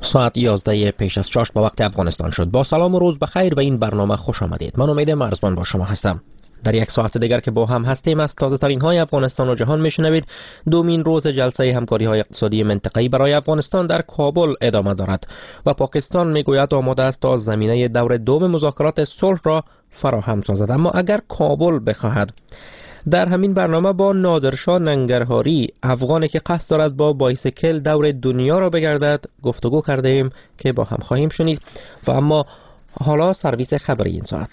ساعت 11 پیش از چاشت با وقت افغانستان شد. با سلام و روز بخیر به این برنامه خوش آمدید. من امید مرزبان با شما هستم. در یک ساعت دیگر که با هم هستیم از تازه ترین های افغانستان و جهان میشنوید. دومین روز جلسه همکاری های اقتصادی منطقه‌ای برای افغانستان در کابل ادامه دارد و پاکستان میگوید آماده است تا زمینه دور دوم مذاکرات صلح را فراهم سازد، اما اگر کابل بخواهد. در همین برنامه با نادرشاه ننگرهاری، افغانی که قصد دارد با بایسیکل دور دنیا را بگردد، گفتگو کرده ایم که با هم خواهیم شنید. و اما حالا سرویس خبری این ساعت.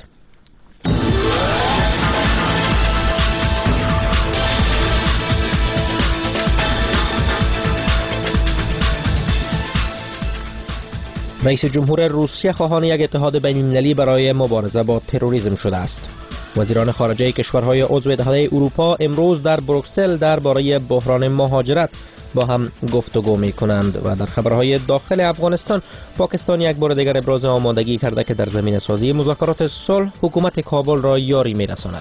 رئیس جمهور روسیه خواهان یک اتحاد بین‌المللی برای مبارزه با تروریسم شده است. وزیران خارجه کشورهای عضو اتحادیه اروپا امروز در بروکسل درباره بحران مهاجرت با هم گفتگو می‌کنند. و در خبرهای داخل افغانستان، پاکستان یک بار دیگر ابراز آمادگی کرده که در زمینه سازی مذاکرات صلح حکومت کابل را یاری می‌رساند.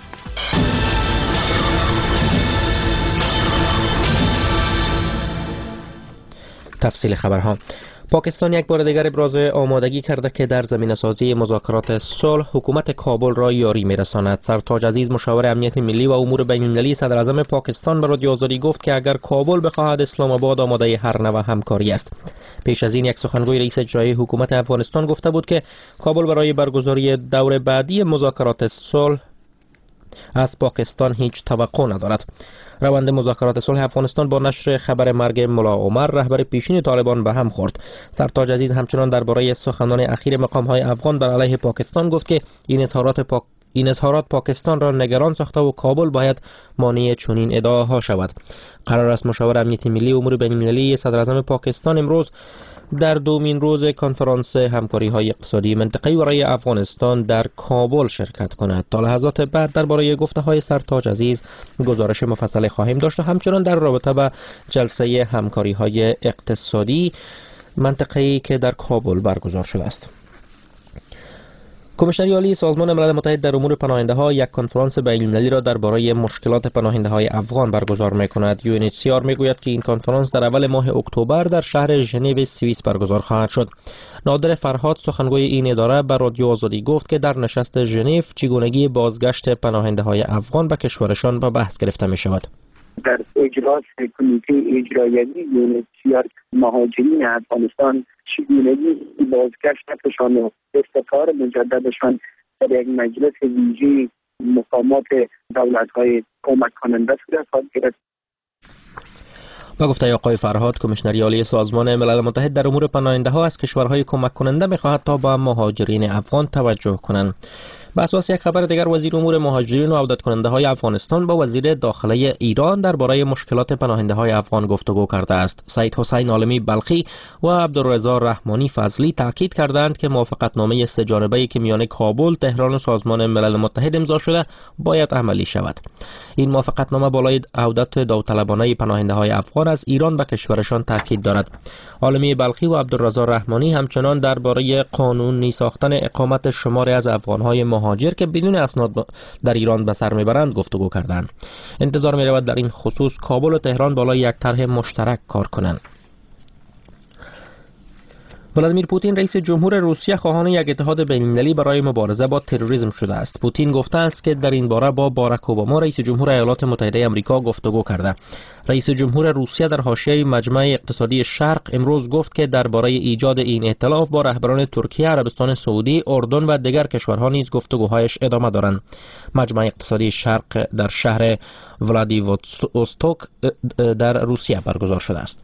تفصیل خبرها. پاکستان یک بار دیگر ابراز آمادگی کرده که در زمینه سازی مذاکرات صلح حکومت کابل را یاری می‌رساند. سرتاج عزیز، مشاور امنیت ملی و امور بین‌المللی صدر اعظم پاکستان، به رادیو آزادی گفت که اگر کابل بخواهد، اسلام آباد آماده هر نوع همکاری است. پیش از این یک سخنگوی رئیس اجرایی حکومت افغانستان گفته بود که کابل برای برگزاری دور بعدی مذاکرات صلح از پاکستان هیچ توقع ندارد. روند مذاکرات صلح افغانستان با نشر خبر مرگ ملا عمر، رهبر پیشین طالبان، به هم خورد. سرتاج عزیز همچنان درباره سخنان اخیر مقام‌های افغان بر علیه پاکستان گفت که این اظهارات پاکستان را نگران ساخته و کابل باید مانع چنین ادعاها شود. قرار است مشاور امنیت ملی و امور بین‌المللی صدر اعظم پاکستان امروز در دومین روز کنفرانس همکاری‌های اقتصادی منطقه‌ای برای افغانستان در کابل شرکت کند. تا لحظات بعد درباره گفته‌های سرتاج عزیز گزارش مفصل خواهیم داشت و همچنان در رابطه با جلسه همکاری‌های اقتصادی منطقه‌ای که در کابل برگزار شده است. کمیشنری عالی سازمان ملل متحد در امور پناهنده‌ها یک کنفرانس بین‌المللی را درباره مشکلات پناهنده‌های افغان برگزار می‌کند. UNHCR می‌گوید که این کنفرانس در اول ماه اکتبر در شهر ژنو سوئیس برگزار خواهد شد. نادر فرهاد، سخنگوی این اداره، به رادیو آزادی گفت که در نشست ژنو چگونگی بازگشت پناهنده‌های افغان به کشورشان به بحث گرفته می‌شود. در اجلاس کمیته اجرایی UNHCR مهاجرین افغانستان چگونگی بازگشتشان و استقرار مجددشان در یک مجلس ویژه مقامات دولت‌های کمک کننده صورت خواهد گرفت. با گفته آقای فرهاد، کمیشنری عالی سازمان ملل متحد در امور پناهنده‌ها از کشورهای کمک کننده می‌خواهد تا به مهاجرین افغان توجه کنند. به اساس یک خبر دیگر، وزیر امور مهاجرین و عودت کننده های افغانستان با وزیر داخله ایران درباره مشکلات پناهنده های افغان گفتگو کرده است. سید حسین عالمی بلخی و عبدالرضا رحمانی فضلی تاکید کردند که موافقتنامه سه جانبه‌ای که میان کابل، تهران و سازمان ملل متحد امضا شده باید عملی شود. این موافقتنامه بالای عودت داوطلبانه پناهنده های افغان از ایران به کشورشان تاکید دارد. عالمی بلخی و عبدالرضا رحمانی همچنان درباره قانونی ساختن اقامت شماری از افغان‌های مهاجر که بدون اسناد در ایران به سر میبرند گفتگو کردند. انتظار می رود در این خصوص کابل و تهران بالای یک طرح مشترک کار کنند. ولادیمیر پوتین، رئیس جمهور روسیه، خواهان یک اتحاد بین‌المللی برای مبارزه با تروریسم شده است. پوتین گفته است که در این باره با باراک اوباما، رئیس جمهور ایالات متحده آمریکا، گفتگو کرده. رئیس جمهور روسیه در حاشیه مجمع اقتصادی شرق امروز گفت که درباره ایجاد این ائتلاف با رهبران ترکیه، عربستان سعودی، اردن و دیگر کشورها نیز گفتگوهایش ادامه دارند. مجمع اقتصادی شرق در شهر ولادیوستوک در روسیه برگزار شده است.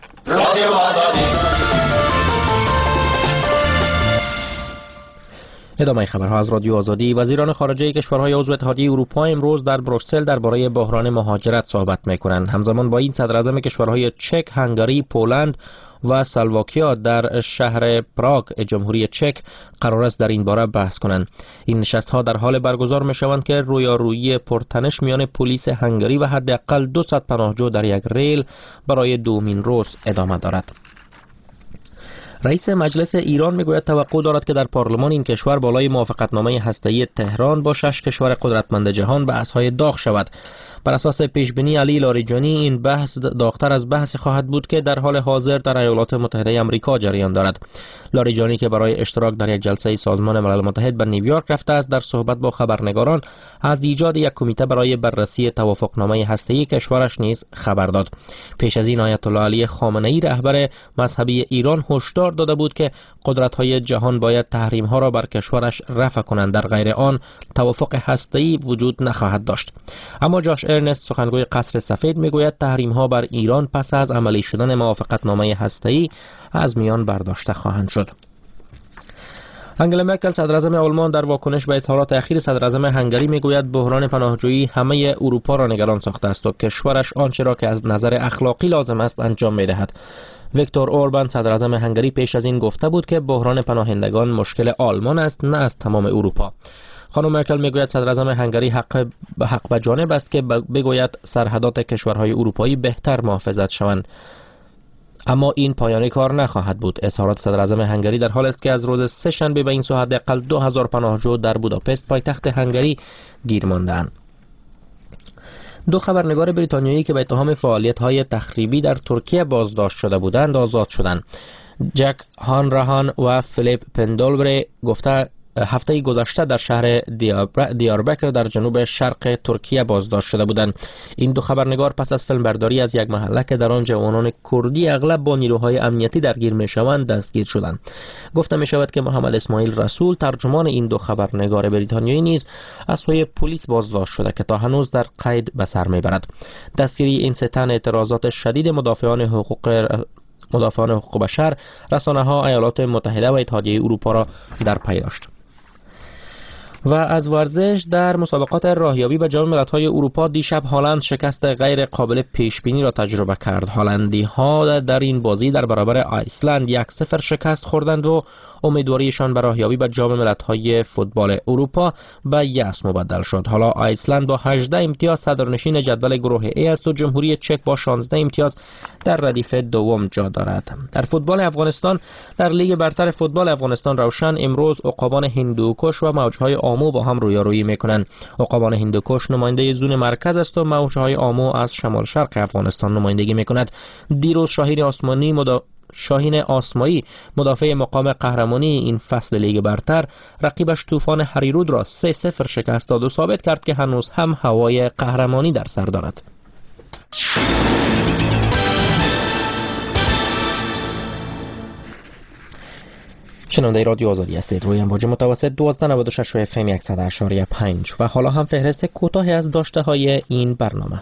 ادامه خبرها از رادیو آزادی. وزیران خارجه کشورهای عضو اتحادیه اروپا امروز در بروکسل درباره بحران مهاجرت صحبت می‌کنند. همزمان با این صدر اعظم کشورهای چک، هنگری، پولند و اسلواکیا در شهر پراگ جمهوری چک قرار است در این باره بحث کنند. این نشست‌ها در حال برگزار می‌شوند که رویارویی پرتنش میان پلیس هنگری و حداقل 200 پناهجو در یک ریل برای دومین روز ادامه دارد. رئیس مجلس ایران میگوید توقع دارد که در پارلمان این کشور بالای موافقتنامه هسته‌ای تهران با 6 کشور قدرتمند جهان بحث‌های داغ شود. بر اساس پیشبینی علی لاریجانی این بحث داغ‌تر از بحثی خواهد بود که در حال حاضر در ایالات متحده آمریکا جریان دارد. لاریجانی که برای اشتراک در یک جلسه سازمان ملل متحد به نیویورک رفته است، در صحبت با خبرنگاران از ایجاد یک کمیته برای بررسی توافقنامه هسته‌ای کشورش نیز خبر داد. پیش از این آیت الله علی خامنه‌ای رهبر مذهبی ایران هشدار داده بود که قدرت‌های جهان باید تحریم‌ها را بر کشورش رفع کنند، در غیر آن توافق هسته‌ای وجود نخواهد داشت. اما جاش ارنست سخنگوی قصر سفید میگوید تحریم‌ها بر ایران پس از عملی شدن موافقتنامه هسته‌ای از میان برداشته خواهند شد. انگلا مرکل صدراعظم آلمان در واکنش به اظهارات اخیر صدراعظم هنگری میگوید بحران پناهجویی همه اروپا را نگران ساخته است و کشورش آنچه را که از نظر اخلاقی لازم است انجام می‌دهد. ویکتور اوربان صدراعظم هنگری پیش از این گفته بود که بحران پناهندگان مشکل آلمان است، نه از تمام اروپا. خانم مرکل میگوید صدراعظم هنگری حق به جانب است که بگوید سرحدات کشورهای اروپایی بهتر محافظت شوند، اما این پایان کار نخواهد بود. اظهارات صدراعظم هنگری در حال است که از روز سه شنبه به این سو حداقل 2000 پناهجو در بوداپست پایتخت هنگری گیر مانده‌اند. دو خبرنگار بریتانیایی که به اتهام فعالیت‌های تخریبی در ترکیه بازداشت شده بودند آزاد شدند. جک هانراهان و فیلیپ پندولبری هفته گذشته در شهر دیاربکر در جنوب شرق ترکیه بازداشت شده بودند. این دو خبرنگار پس از فیلمبرداری از یک محله که در آن جوانان کردی اغلب با نیروهای امنیتی درگیر میشوند دستگیر شدند. گفته می شود که محمد اسماعیل رسول ترجمان این دو خبرنگار بریتانیایی نیز از سوی پلیس بازداشت شده که تا هنوز در قید به سر میبرد. دستگیری این سه تن اعتراضات شدید مدافعان حقوق بشر، رسانه‌ها، ایالات متحده و اتحادیه اروپا را در پی داشت. و از ورزش، در مسابقات راهیابی به جام ملت‌های اروپا دیشب هلند شکست غیر قابل پیش بینی را تجربه کرد. هلندی‌ها در این بازی در برابر آیسلند 1-0 شکست خوردند و امیدواریشان به راهیابی به جام ملت‌های فوتبال اروپا به یأس مبدل شد. حالا آیسلند با 18 امتیاز صدرنشین جدول گروه A است و جمهوری چک با 16 امتیاز در ردیف دوم جا دارد. در فوتبال افغانستان، در لیگ برتر فوتبال افغانستان روشن امروز عقابان هندوکش و موجهای آمو با هم رویارویی میکنند. عقابان هندوکش نماینده زون مرکز است و موجهای آمو از شمال شرق افغانستان نمایندگی میکند. دیروز شاهین آسمایی مدافع مقام قهرمانی این فصل لیگ برتر رقیبش طوفان هریرود را 3-0 شکست داد و ثابت کرد که هنوز هم هوای قهرمانی در سر دارد. شنونده رادیو آزادی هستید. روی امواج متوسط 1296 و FM 100.5 و حالا هم فهرست کوتاهی از داشته های این برنامه.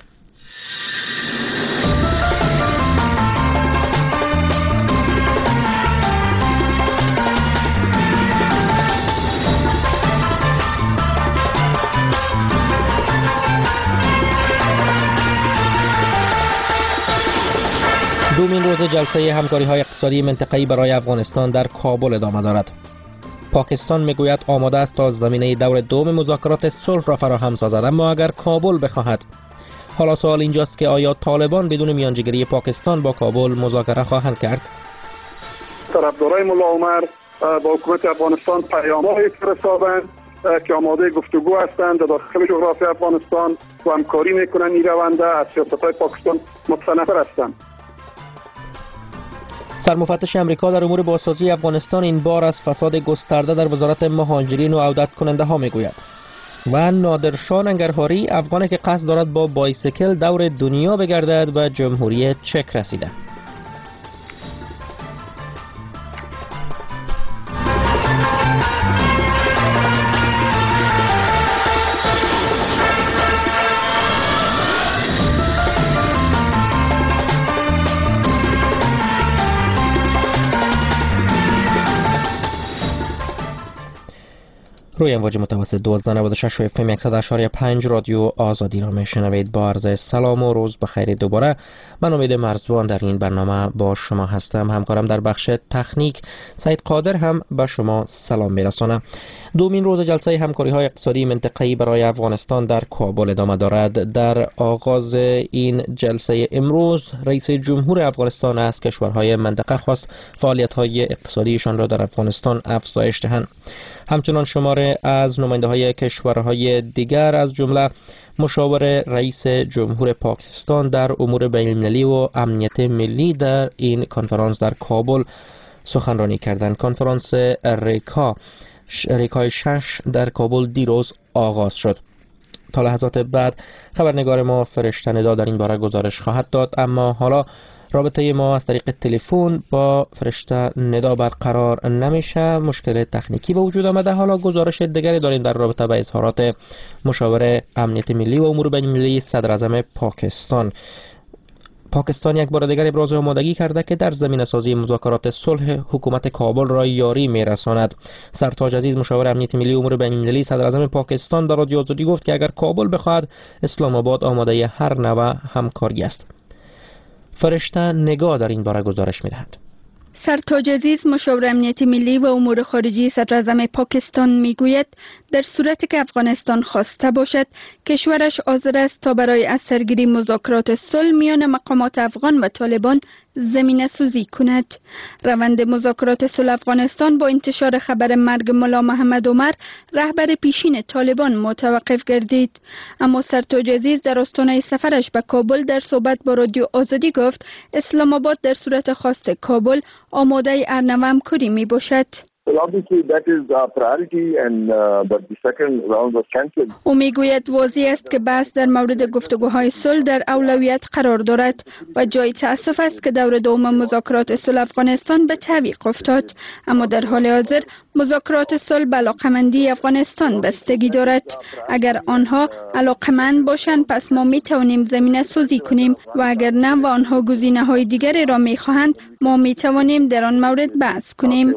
دومین روز جلسه همکاری‌های اقتصادی منطقه‌ای برای افغانستان در کابل ادامه دارد. پاکستان میگوید آماده است تا زمینه دور دوم مذاکرات صلح را فراهم سازد، اما اگر کابل بخواهد. حالا سوال اینجاست که آیا طالبان بدون میانجیگری پاکستان با کابل مذاکره خواهند کرد؟ طرفدارای ملا عمر با حکومت افغانستان پیام‌هایی فرستادند که آماده گفتگو هستند در داخل جغرافی افغانستان و همکاری میکنند. این رونده از سیاست‌های پاکستان متنفر هستند. سرمفتش امریکا در امور بازسازی افغانستان این بار از فساد گسترده در وزارت مهاجرین و عودت کننده ها میگوید. و نادرشاه ننگرهاری، افغانی که قصد دارد با بایسیکل دور دنیا بگردد و جمهوری چک رسیده. روی امواج متوسط 1296 و FM 100.5 رادیو آزادی را میشنوید. با عرض سلام و روز بخیر دوباره. من امید مرزبان در این برنامه با شما هستم. همکارم در بخش تکنیک سعید قادر هم به شما سلام میرسانم. دومین روز جلسه همکاری‌های اقتصادی منطقه‌ای برای افغانستان در کابل ادامه دارد. در آغاز این جلسه امروز رئیس جمهور افغانستان از کشورهای منطقه خواست فعالیت‌های اقتصادیشان را در افغانستان افزایش دهند. همچنان شماره از نماینده‌های کشورهای دیگر از جمله مشاور رئیس جمهور پاکستان در امور بین‌المللی و امنیت ملی در این کنفرانس در کابل سخنرانی کردند. کنفرانس ریکای 6 در کابل دیروز آغاز شد. تا لحظات بعد خبرنگار ما فرشته ندا در این باره گزارش خواهد داد، اما حالا رابطه ما از طریق تلفن با فرشته ندا برقرار نمیشه، مشکل تکنیکی به وجود آمده. حالا گزارش دیگری داریم در رابطه با اظهارات مشاور امنیت ملی و امور بین‌المللی صدر اعظم پاکستان. پاکستان یک بار دیگر ابراز آمادگی کرده که در زمینه سازی مذاکرات صلح حکومت کابل را یاری میرساند. سرتاج عزیز مشاور امنیت ملی و امور بین‌المللی صدر اعظم پاکستان در رادیو آزادی گفت که اگر کابل بخواهد اسلام آباد آماده هر نوع همکاری است. فرشته نگاه در این باره گزارش می‌دهد. سرتاج عزیز مشاور امنیت ملی و امور خارجی صدر اعظم پاکستان میگوید در صورتی که افغانستان خواسته باشد کشورش حاضر است تا برای از سرگیری مذاکرات صلح میان مقامات افغان و طالبان زمینه سازی کند. روند مذاکرات صلح افغانستان با انتشار خبر مرگ ملا محمد عمر رهبر پیشین طالبان متوقف گردید، اما سرتاج عزیز در آستانه سفرش به کابل در صحبت با رادیو آزادی گفت اسلام آباد در صورت خواست کابل آماده هر نوع همکاری می باشد. او میگوید واضح است که بحث در مورد گفتگوهای صلح در اولویت قرار دارد و جای تأسف است که دور دوم مذاکرات صلح افغانستان به تعویق افتاد، اما در حال حاضر مذاکرات صلح به علاقمندی افغانستان بستگی دارد. اگر آنها علاقمند باشند پس ما می توانیم زمینه سازی کنیم و اگر نه و آنها گزینه‌های دیگری را می خواهند ما می توانیم در آن مورد بحث کنیم.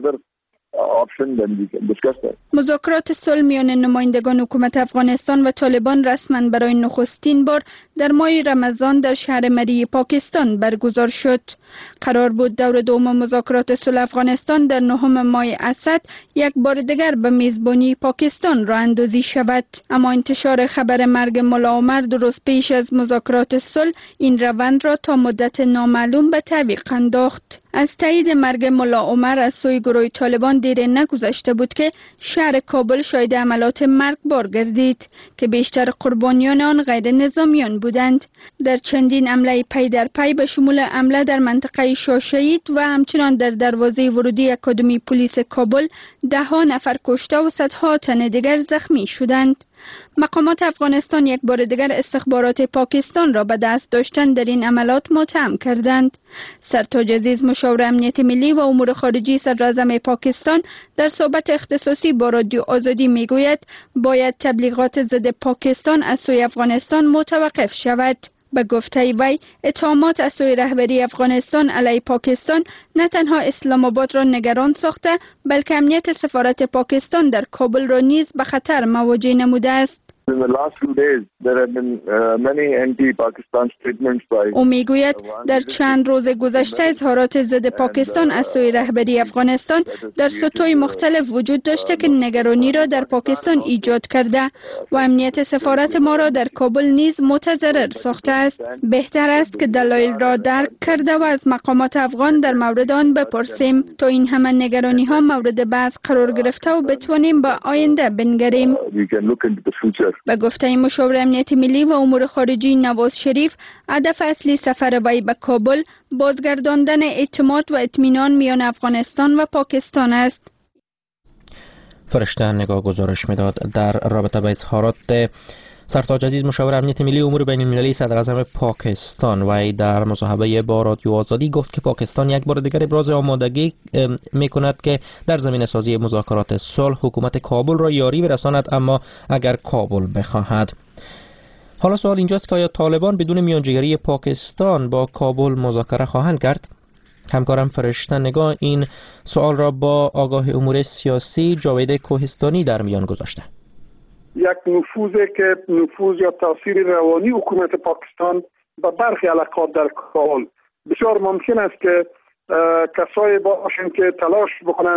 مذاکرات صلح میان نمایندگان حکومت افغانستان و طالبان رسما برای نخستین بار در ماه رمضان در شهر مری پاکستان برگزار شد. قرار بود دور دوم مذاکرات صلح افغانستان در 9 ماه اسد یک بار دیگر به میزبانی پاکستان راه اندازی شود، اما انتشار خبر مرگ ملا عمر درست پیش از مذاکرات صلح این روند را تا مدت نامعلوم به تعویق انداخت. از تایید مرگ ملا عمر از سوی گروه طالبان دیر نگذشته بود که شهر کابل شاهد حملات مرگبار گردید که بیشتر قربانیان آن غیر نظامیان بودند. در چندین حمله پی در پی به شمول حمله در منطقه شاه شهید و همچنان در دروازه ورودی اکادمی پلیس کابل 10 نفر کشته و صدها تن دیگر زخمی شدند. مقامات افغانستان یک بار دیگر استخبارات پاکستان را به دست داشتن در این عملات متهم کردند. سرتاج عزیز مشاور امنیت ملی و امور خارجی صدر اعظم پاکستان در صحبت اختصاصی با رادیو آزادی میگوید باید تبلیغات ضد پاکستان از سوی افغانستان متوقف شود. به گفته وی اتهامات از سوی رهبری افغانستان علیه پاکستان نه تنها اسلام آباد را نگران ساخته بلکه امنیت سفارت پاکستان در کابل را نیز به خطر مواجه نموده است. او میگوید در چند روز گذشته اظهارات ضد پاکستان از سوی رهبری افغانستان در سطوح مختلف وجود داشته که نگرانی را در پاکستان ایجاد کرده و امنیت سفارت ما را در کابل نیز متضرر ساخته است. بهتر است که دلایل را درک کرده و از مقامات افغان در مورد آن بپرسیم تا این همه نگرانی ها مورد بحث قرار گرفته و بتوانیم به آینده بنگریم. به گفته مشاور امنیت ملی و امور خارجی نواز شریف، هدف اصلی سفر وی به کابل بازگرداندن اعتماد و اطمینان میان افغانستان و پاکستان است. فرشته نگاه گزارش میداد در رابطه با اظهارات سرتاج عزیز مشاور امنیت ملی و امور بین‌المللی صدر اعظم پاکستان. وی در مصاحبه با رادیو آزادی گفت که پاکستان یک بار دیگر ابراز آمادگی میکند که در زمینه سازی مذاکرات صلح حکومت کابل را یاری برساند، اما اگر کابل بخواهد. حالا سوال اینجاست که آیا طالبان بدون میانجیگری پاکستان با کابل مذاکره خواهند کرد؟ همکارم فرشته نگاه این سوال را با آگاه امور سیاسی جاوید کوهستانی در میان گذاشته. یک نفوذ یا تاثیر روانی حکومت پاکستان به برخی علاقات در کابل بسیار ممکن است که کسایی باشند که تلاش بکنند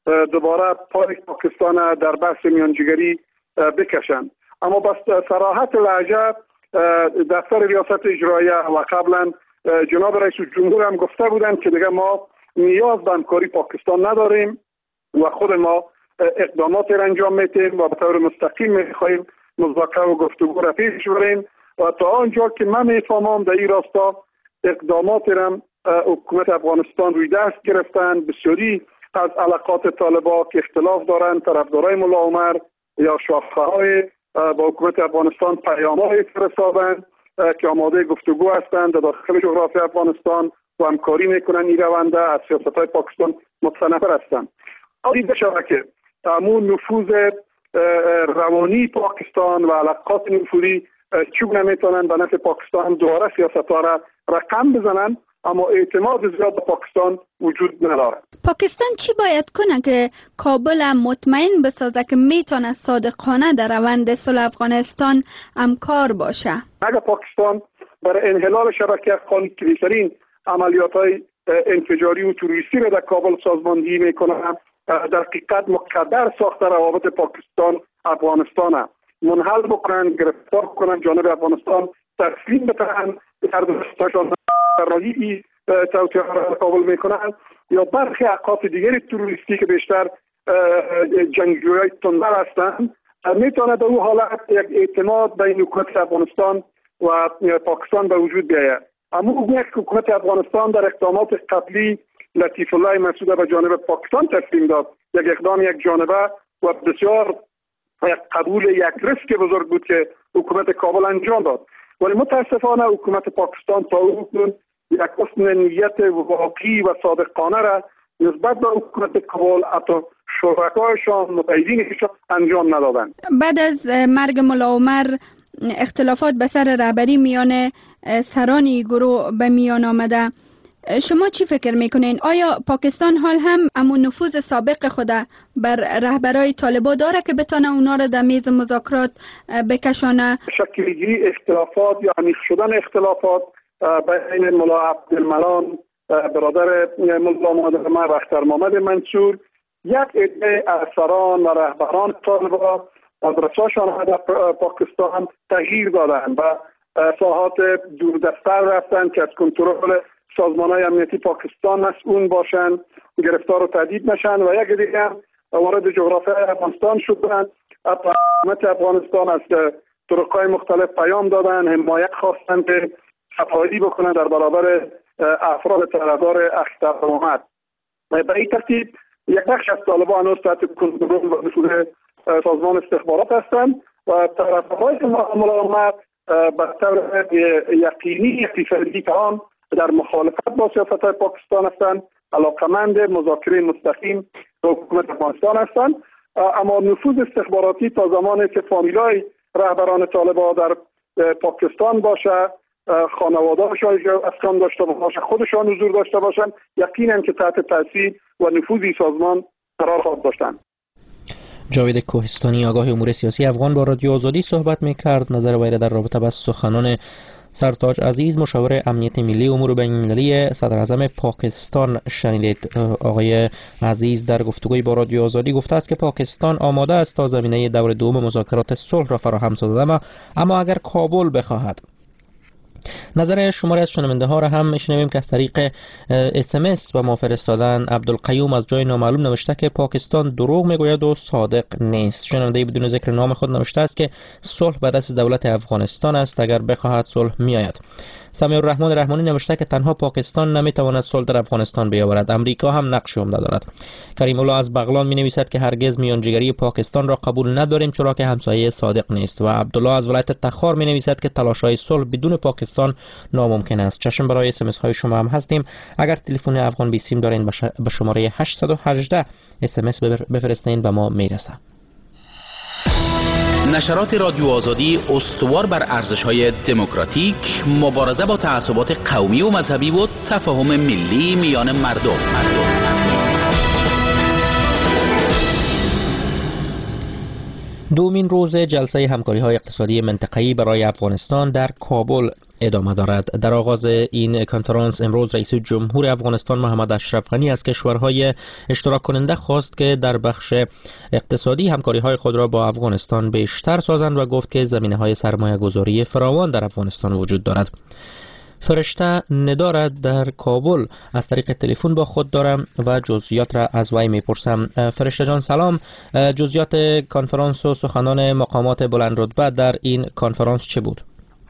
دوباره پای پاکستان در بحث میانجیگری بکشند. اما بس صراحت لهجه دفتر ریاست اجراییه و قبلا جناب رئیس جمهور هم گفته بودند که دیگه ما نیاز به همکاری پاکستان نداریم و خود ما اقدامات را انجام میتیم و به طور مستقیم میخواهیم مذاکره و گفتگو را پیش بریم و تا آنجا که من میفهمم در این راستا اقدامات را حکومت افغانستان روی دست گرفتن. بسیاری از علاقات طالبان که اختلاف دارند، طرفدارای ملا عمر یا شاخه‌های با حکومت افغانستان پیام‌های فرستادند که آماده گفتگو هستند در داخل جغرافی افغانستان و همکاری میکنن این رونده از سیاست‌های پاکستان متنفر هستند. دیده شود که تمام نفوذ روانی پاکستان و علاقات نفوذی چگونه میتونن به نفع پاکستان دوباره سیاست‌ها را رقم بزنن، اما اعتماد زیاد به پاکستان وجود ندارد. پاکستان چی باید کنه که کابل مطمئن بسازه که میتونه صادقانه در روند صلح افغانستان همکار باشه؟ اگر پاکستان برای انحلال شبکه کلیدترین عملیات‌های انفجاری و تروریستی را در کابل سازماندهی میکنه، در حقیقت مقدر ساخت روابط پاکستان افغانستان منحل بکنن، گرفتار کنن، جانب افغانستان تسلیم بترن، هر دستشان راهی توطئه را کابل میکنن یا برخی عقات دیگری تروریستی که بیشتر جنگجویای تندر هستند میتونه در اون حالت یک اعتماد بین حکومت افغانستان و پاکستان به وجود بیاید. اما حکومت افغانستان در اقدامات قبلی لطیف الله مسعود به جانب پاکستان تسلیم داد، یک اقدام یک جانبه و بسیار قبول یک ریسک بزرگ بود که حکومت کابل انجام داد. ولی متاسفانه حکومت پاکستان تا اکنون یک حسن نیت واقعی و صادقانه را نسبت به حکومت کابل حتی شرکایشان متحدینشان انجام ندادند. بعد از مرگ ملا عمر اختلافات به سر رهبری میان سران گروه به میان آمده. شما چی فکر میکنین؟ آیا پاکستان حال هم امون نفوذ سابق خود بر رهبرای طالبان داره که بتونه اونا را در میز مذاکرات بکشانه؟ شکلگیری اختلافات یا عمیق شدن اختلافات بین ملا عبدالمنان برادر ملا محمد و اختر محمد منصور، یک عده از سران و رهبران طالبان مدرسه‌شان در پاکستان تغییر دادند و ساحات دوردست‌تر رفتند که از کنترل سازمان‌های امنیتی پاکستان مسئول باشند، گرفتار و تهدید نشن و یک دیگر وارد جغرافیای افغانستان شدند. حکومت افغانستان از طرق‌های مختلف پیام دادن، حمایت خواستند که صفایی بکنند در برابر افراد طرفدار اختر محمد. به این ترتیب یک بخش از طالبان هنوز تحت کنترل و نفوذ سازمان استخبارات هستند و طرفدارای ملا عمر به طور یقینی اقتصادی آن در مخالفت با سیاست‌های پاکستان هستند، علاقمند مذاکره مستقیم با حکومت افغانستان هستند. اما نفوذ استخباراتی تا زمانی که فامیلای رهبران طالبان در پاکستان باشه، خانواده‌شان اسکان داشته باشه، خودشان حضور داشته باشند، یقینا که تحت تاثیر و نفوذ سازمان قرار خواهد داشتند. جاوید کوهستانی آگاه امور سیاسی افغان با رادیو آزادی صحبت می‌کرد. نظر وی در رابطه با سخنان سرتاج عزیز مشاور امنیت ملی امور بین‌المللی صدر اعظم پاکستان شنیدید. آقای عزیز در گفتگوی با رادیو آزادی گفته است که پاکستان آماده است تا زمینه دور دوم مذاکرات صلح را فراهم سازد، اما اگر کابل بخواهد. نظر شماری از شنونده ها را هم میشنویم که از طریق SMS به ما فرستادن. عبدالقیوم از جای نامعلوم نوشته که پاکستان دروغ میگوید و صادق نیست. شنونده بدون ذکر نام خود نوشته است که صلح به دست دولت افغانستان است، اگر بخواهد صلح میآید. سمیع الرحمن رحمانی نوشته که تنها پاکستان نمیتواند صلح در افغانستان بیاورد، امریکا هم نقش عمده دارد. کریم الله از بغلان می نویسد که هرگز میانجیگری پاکستان را قبول نداریم چرا که همسایه صادق نیست. و عبدالله از ولایت تخار می نویسد که تلاش‌های صلح بدون پاکستان ناممکن است. چشم برای SMS های شما هم هستیم. اگر تلفن افغان بی سیم دارین به شماره 818 SMS بفرستین به ما میرسه. نشرات رادیو آزادی استوار بر ارزش‌های دموکراتیک، مبارزه با تعصبات قومی و مذهبی و تفاهم ملی میان مردم. دومین روز جلسه همکاری‌های اقتصادی منطقه‌ای برای افغانستان در کابل ادامه دارد. در آغاز این کنفرانس امروز رئیس جمهور افغانستان محمد اشرف غنی از کشورهای اشتراک کننده خواست که در بخش اقتصادی همکاری‌های خود را با افغانستان بیشتر سازند و گفت که زمینه‌های سرمایه‌گذاری فراوان در افغانستان وجود دارد. فرشته ندارد در کابل از طریق تلفن با خود دارم و جزئیات را از وی میپرسم. فرشته جان سلام، جزئیات کنفرانس و سخنان مقامات بلند رتبه در این کنفرانس چه بود؟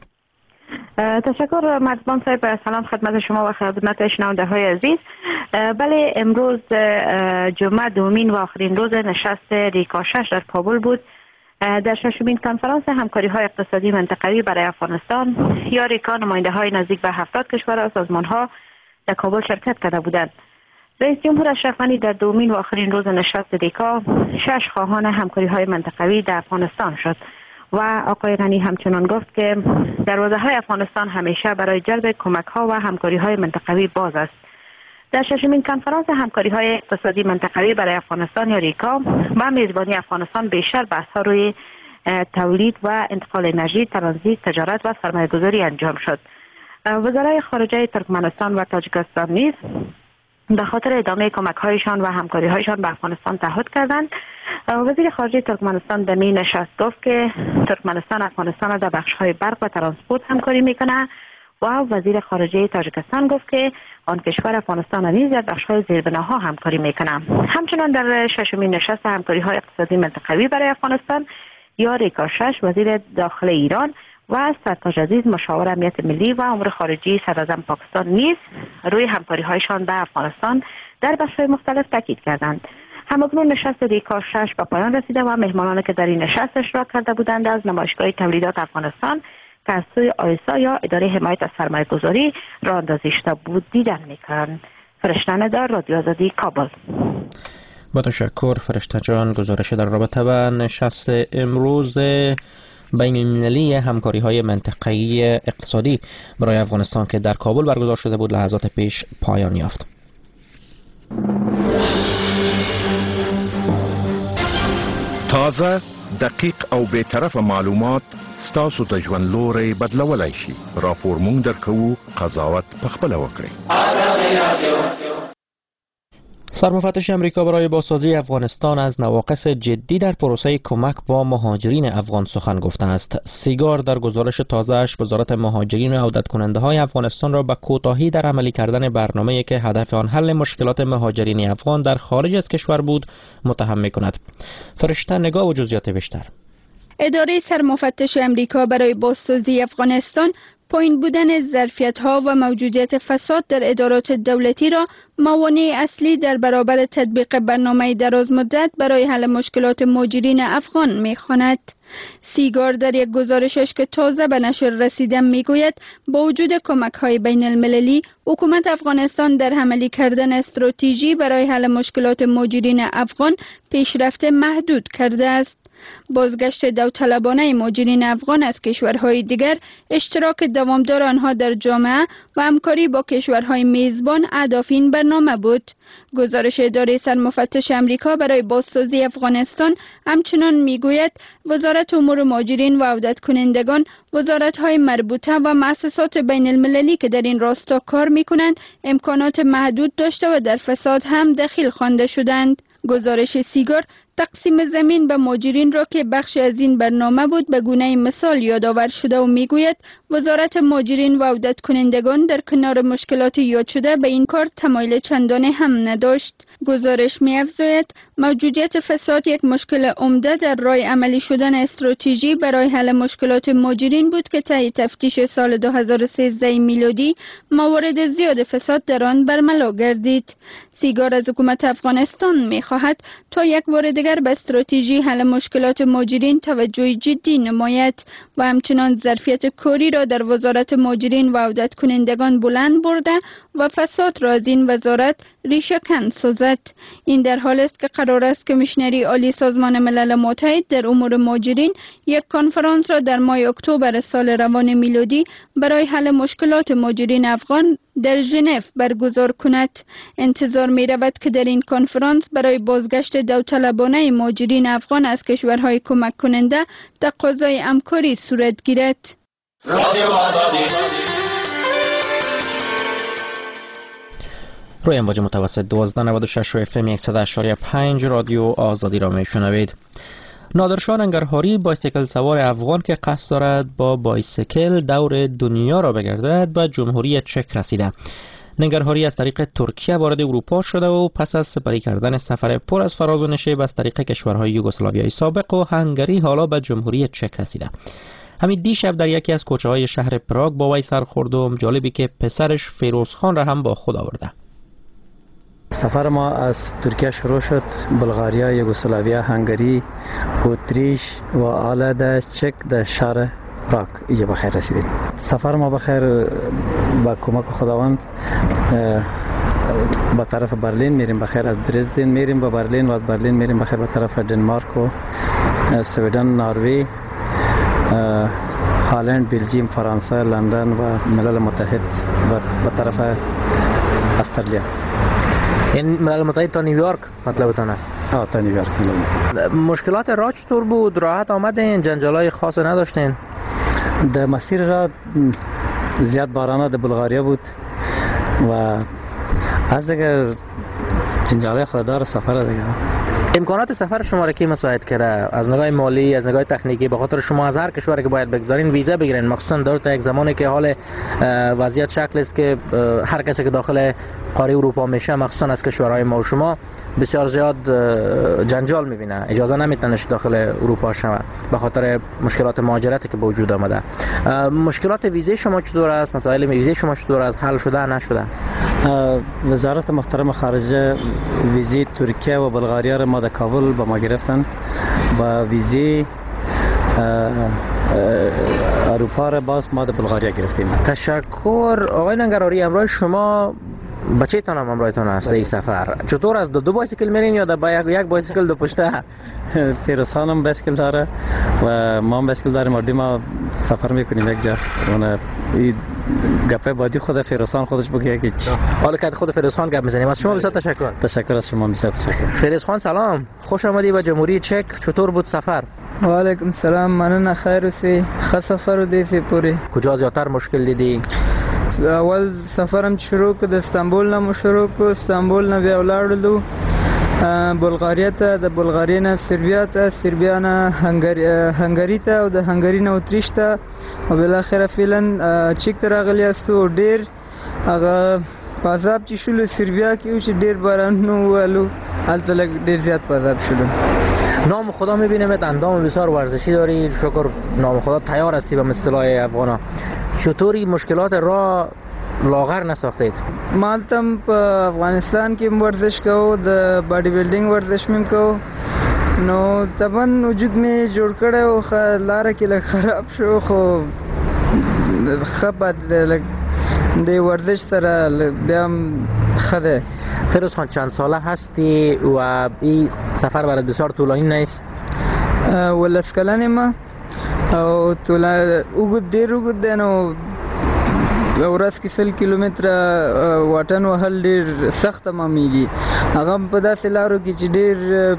تشکر مرزبان صاحب، سلام خدمت شما و خدمت شنونده های عزیز. بله، امروز جمعه دومین و آخرین روز نشست ریکا 6 در کابل بود. در ششمین کنفرانس همکاری های اقتصادی منطقوی برای افغانستان یا ریکا نماینده های نزدیک به 70 کشور و سازمان ها در کابل شرکت کرده بودند. رئیس جمهور اشرف غنی در دومین و آخرین روز نشست ریکا 6 خواهان همکاری های منطقوی در افغانستان شد و آقای غنی همچنان گفت که دروازه های افغانستان همیشه برای جلب کمک ها و همکاری های منطقوی باز است. در ششمین کنفرانس همکاری های اقتصادی منطقوی برای افغانستان یا ریکا با میزبانی افغانستان بیشتر بحث ها روی تولید و انتقال انرژی، ترانزیت، تجارت و سرمایه‌گذاری انجام شد. وزرای خارجه ترکمنستان و تاجیکستان نیز به خاطر ادامه کمک هایشان و همکاری هایشان به افغانستان تعهد کردند. وزیر خارجه ترکمنستان در این نشست گفت که ترکمنستان افغانستان در بخش های برق و ترانسپورت همکاری میکنه و وزیر خارجه تاجیکستان گفت که آن کشور افغانستان نیز در بخش‌های زیربناها همکاری می‌کند. همچنین در ششمین نشست همکاری‌های اقتصادی منطقوی برای افغانستان یا ریکا 6 وزیر داخله ایران و سرتاج عزیز مشاور امنیت ملی و امور خارجه صدراعظم پاکستان نیز روی همکاری‌هایشان با افغانستان در بخش‌های مختلف تاکید کردند. همکنون نشست ریکا 6 به پایان رسیده و مهمانانی که در این نشست اشتراک کرده بودند از نمایشگاه تولیدات افغانستان که از سوی آیسا یا اداره حمایت از سرمایه‌گذاری راه اندازی شده بود دیدن می‌کنند. فرشته ندار، رادیو آزادی، کابل. با تشکر فرشته جان. گزارش در رابطه با نشست امروز بین المللی همکاری‌های منطقه‌ای اقتصادی برای افغانستان که در کابل برگزار شده بود لحظات پیش پایان یافت. تازه، دقیق او بی‌طرف معلومات ستاسو د ژوند لوري بدلولای شي. راپور مونږ درکو، قضاوت پخپله وکړئ. سرمفتش امریکا برای بازسازی افغانستان از نواقص جدی در پروسه کمک با مهاجرین افغان سخن گفته است. سیگار در گزارش تازه‌اش وزارت مهاجرین و عودت کننده های افغانستان را به کوتاهی در عملی کردن برنامه‌ای که هدف آن حل مشکلات مهاجرین افغان در خارج از کشور بود متهم می‌کند. فرشته نگاه و جزئیات بیشتر. اداره سرمفتش امریکا برای بازسازی افغانستان پایین بودن ظرفیت‌ها و موجودیت فساد در ادارات دولتی را موانع اصلی در برابر تطبیق برنامه دراز مدت برای حل مشکلات مهاجرین افغان می‌خواند. سیگار در یک گزارشش که تازه به نشر رسیده میگوید با وجود کمک‌های بین المللی حکومت افغانستان در عملی کردن استراتژی برای حل مشکلات مهاجرین افغان پیشرفت محدود کرده است. بازگشت داوطلبانه مهاجرین افغان از کشورهای دیگر، اشتراک دوامدار آنها در جامعه و همکاری با کشورهای میزبان اهداف این برنامه بود. گزارش اداره سرمفتش امریکا برای بازسازی افغانستان همچنان میگوید وزارت امور مهاجرین و عودت کنندگان، وزارت‌های مربوطه و مؤسسات بین المللی که در این راستا کار می‌کنند امکانات محدود داشته و در فساد هم دخیل خوانده شدند. گزارش سیگار تقسیم زمین به مهاجرین را که بخش از این برنامه بود به گونه مثال یادآور شده و میگوید وزارت مهاجرین و عودت کنندگان در کنار مشکلات یاد شده به این کار تمایل چندانه هم نداشت. گزارش می‌افزاید موجودیت فساد یک مشکل عمده در راه عملی شدن استراتژی برای حل مشکلات مهاجرین بود که طی تفتیش سال 2013 میلادی موارد زیاد فساد در آن برملا گردید. سیگار از حکومت افغانستان می‌خواهد تا یک بار دیگر به استراتژی حل مشکلات مهاجرین توجه جدی نماید و همچنان ظرفیت کاری را در وزارت مهاجرین و عودت کنندگان بلند برده و فساد را از این وزارت ریشه کن سازد. این در حال است که قرار است کمیشنری عالی سازمان ملل متحد در امور مهاجرین یک کنفرانس را در ماه اکتبر سال روان میلادی برای حل مشکلات مهاجرین افغان در ژنو برگزار کند. انتظار می رود که در این کنفرانس برای بازگشت داوطلبانه مهاجرین افغان از کشورهای کمک کننده تقاضای همکاری صورت گیرد. روی امواج متوسط 1296 و FM 100.5 رادیو آزادی را می شنوید. نادرشاه ننگرهاری بایسیکل سوار افغان که قصد دارد با بایسیکل دور دنیا را بگردد به جمهوری چک رسیده. ننگرهاری از طریق ترکیه وارد اروپا شده و پس از سپری کردن سفر پر از فراز و نشیب از طریق کشورهای یوگسلاویای سابق و هنگری حالا به جمهوری چک رسیده. همین دیشب در یکی از کوچه‌های شهر پراگ با وی سر خورد و جالبی که پسرش فیروزخان را هم با خود آورده. سفر ما از ترکیه شروع شد، بلغاریا، یوگسلاویا، هنگری، اتریش و حالا در چک در شهر پراگ اینجا بخیر رسیدیم. سفر ما بخیر با کمک خداوند با طرف برلین میریم بخیر، از درزدن میریم با برلین و از برلین میریم بخیر به طرف دنمارک و سویدن، نروژ، هلند، بلژیم، فرانسه، لندن و ملل متحد و به طرف استرالیا. این ملل متحد تا نیویورک مطلبتان است؟ تا نیویورک. مشکلات راه چطور بود؟ راحت آمدین؟ جنجالای خاص نداشتین؟ در مسیر راه زیاد بارانه در بلغاریا بود و از دیگر جنجالای خوددار سفر دیگه. امکانات سفر شما را کی مساعد کرده؟ از نگاه مالی، از نگاه تکنیکی؟ به خاطر شما از هر کشوری که باید بگذارین ویزا بگیرین، مخصوصا در تا یک زمانی که حال وضعیت شکل است که هر کسی که داخل قاره اروپا میشه، مخصوصا از کشورهای ما و شما، بسیار زیاد جنجال میبینه، اجازه نمیتونه داخل اروپا شود به خاطر مشکلات مهاجرتی که به وجود آمده. مشکلات ویزای شما چطور است؟ مسائل ویزای شما چطور است؟ حل شده نشده؟ وزارت محترم خارجه ویزای ترکیه و بلغاریا را ما در کابل با ما گرفتن، با ویزای اروپا را باز ما در بلغاریا گرفتیم. تشکر آقای ننگرهاری. امروز شما بچه تان هم همراهتان است این سفر؟ چطور از دو بایسیکل میرین یا با یک بایسیکل دو پشته؟ فیروز خان هم بایسیکل داره و ما هم بایسیکل داریم، مردی ما سفر میکنیم یک جا. این گپه بادی خود فیروز خان خودش بگه که حالا که خود فیروز خان گپ میزنیم. از شما بسیار تشکر. تشکر از شما، بسیار تشکر. فیروز خان سلام، خوش آمدی به جمهوری چک. چطور بود سفر؟ و علیکم سلام، ممنون، خیر اوسئ. ښه سفر و دیسی پوری. کجا زیاتر مشکل دیدی؟ اول سفرم شروع کړ د استانبول نه شروع کړ، استانبول نه بیا ولاړلو بلغاریا ته، د بلغاریا نه سربیا ته، سربیا نه هنګری ته او د هنګری نه اتریش ته او بالاخره فعلا چک ته راغلی استو. ډیر هغه پازاب چې شول سربیا کې چې ډیر بارانو والو هلته لږ ډیر زیات پازاب شول. نام خدا میبینیم اندام بسیار ورزشی داری، شکر نام خدا تیار هستی به اصطلاح افغانا. چطوری مشکلات را لاغر نساختید؟ مالتم په افغانستان کې ورزش کوو، د باډي بیلډینګ ورزش مې کوو، نو طبعا وجود مې جوړ کړی او لاره کې لږ خراب شو، خو ښه بد لږ د ورزش سره بیا هم ښه دی. فیروز خان چند ساله هستی و این سفر برای بسیار طولانی نیست؟ 12 کلن ما او اوږد ډېر اوږد دی، نو ورځ کې 100 کیلومتره واټن وهل ډېر سخت تمامېږي. هغه په داسې لارو کې چې ډېر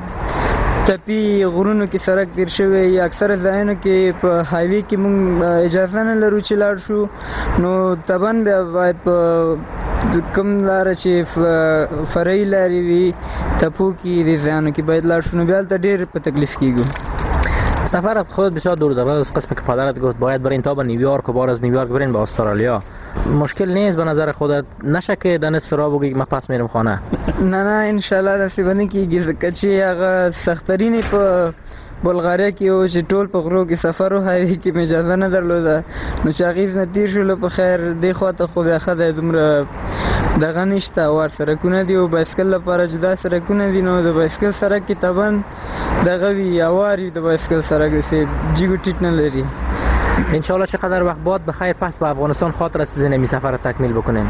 تپي غرونو کې سړک تیر شوی، یا اکثره ځایونو کې په هایوې کې موږ اجازه نه لرو چې لاړ شو، نو طبعا بیا باید په کوم لاره چې فرعي لارې وي تپو کې دې ځایونو کې باید لاړ شو، نو بیا هلته ډېر په تکلیف کېږو. سفرت خود بسیار دور دراز است. قسمی که پدرت گفت باید برین تا به نیویورک و بار از نیویورک برین به استرالیا، مشکل نیست به نظر خودت؟ نشه که در نصف راه بگی من پس میرم خانه؟ نه انشالله داسې به نه کېږي، ځکه چې هغه سختترین په بلغاریا کې و چې ټول په غرو کې سفر و، هایوې کې مې اجازه نه درلوده، نو چې هغې نه تېر شولو په خیر. دې خوا ته خو بیا ښه دی، دومره دغه نشته، وار سړکونه دي او بایسکل لپاره جدا سړکونه دي، نو د بایسکل سړک کې طبعا دغه وي هوار وي، د بایسکل سړک داسې جیګ و ټیټ نه لري. انشاءالله چقدر وقت بعد بخیر پس به افغانستان خاطر رسیدین این سفر تکمیل بکنین؟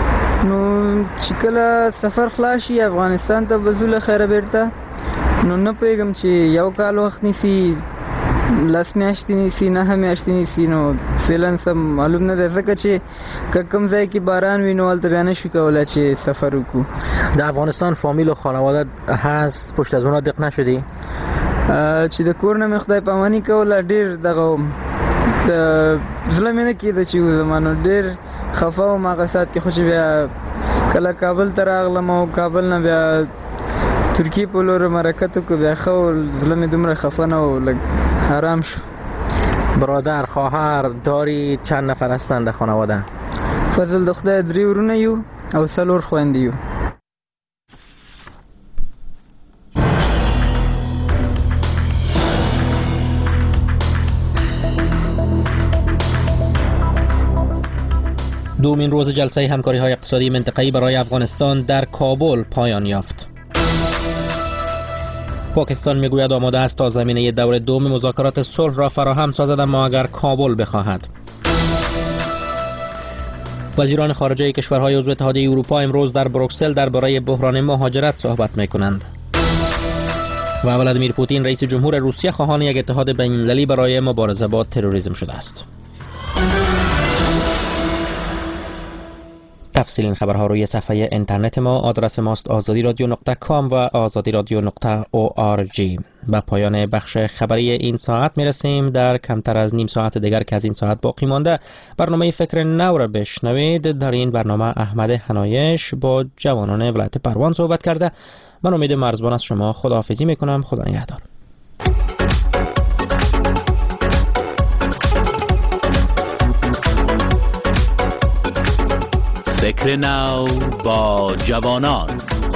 نو چې کله سفر خلاص شي افغانستان ته به ځو له خیره بیرته، نو نه پوهېږم چې یو کال وخت نیسي لاس میاشتې نیسي 9 میاشتې نیسي. نو فعلا سم معلوم نه دی ځکه چې کوم ځای کې باران وي نو هلته بیا نشو کولی چې سفر وکړو. در افغانستان فامیل و خانواده هست پشت از اونا دق نشدی؟ چې د کور نه مې خدای پاماني کوله ډېر دغه زړه مې نه کېده چې وځم، نو ډېر خفه وم هغه ساعت کې. خو چې بیا کله کابل ته راغلم او کابل نه بیا ترکیه په لور حرکت وکړو، بیا ښه زړه مې دومره خفه نه و، لږ آرام شو. برادر خواهر داری چند نفر هستند در خانواده؟ فضل د خدای 3 ورونه یو او 4 خویندې یو. دومین روز جلسه همکاری های اقتصادی منطقه‌ای برای افغانستان در کابل پایان یافت. پاکستان میگوید آماده است تا زمینه دور دوم مذاکرات صلح را فراهم سازد اما اگر کابل بخواهد. وزیران خارجه کشورهای عضو اتحادیه اروپا امروز در بروکسل درباره بحران مهاجرت صحبت میکنند. و ولادیمیر پوتین رئیس جمهور روسیه خواهان یک اتحاد بین‌المللی برای مبارزه با تروریسم شده است. تفصیل این خبرها روی صفحه اینترنت ما، آدرس ماست azadi.com و azadi.org. به پایان بخش خبری این ساعت میرسیم. در کمتر از نیم ساعت دیگر که از این ساعت باقی مانده برنامه فکر نو را بشنوید. در این برنامه احمد حنایش با جوانان ولایت پروان صحبت کرده. من امید مرزبان از شما خداحافظی میکنم. خدا نگهدار. فکر نو با جوانان.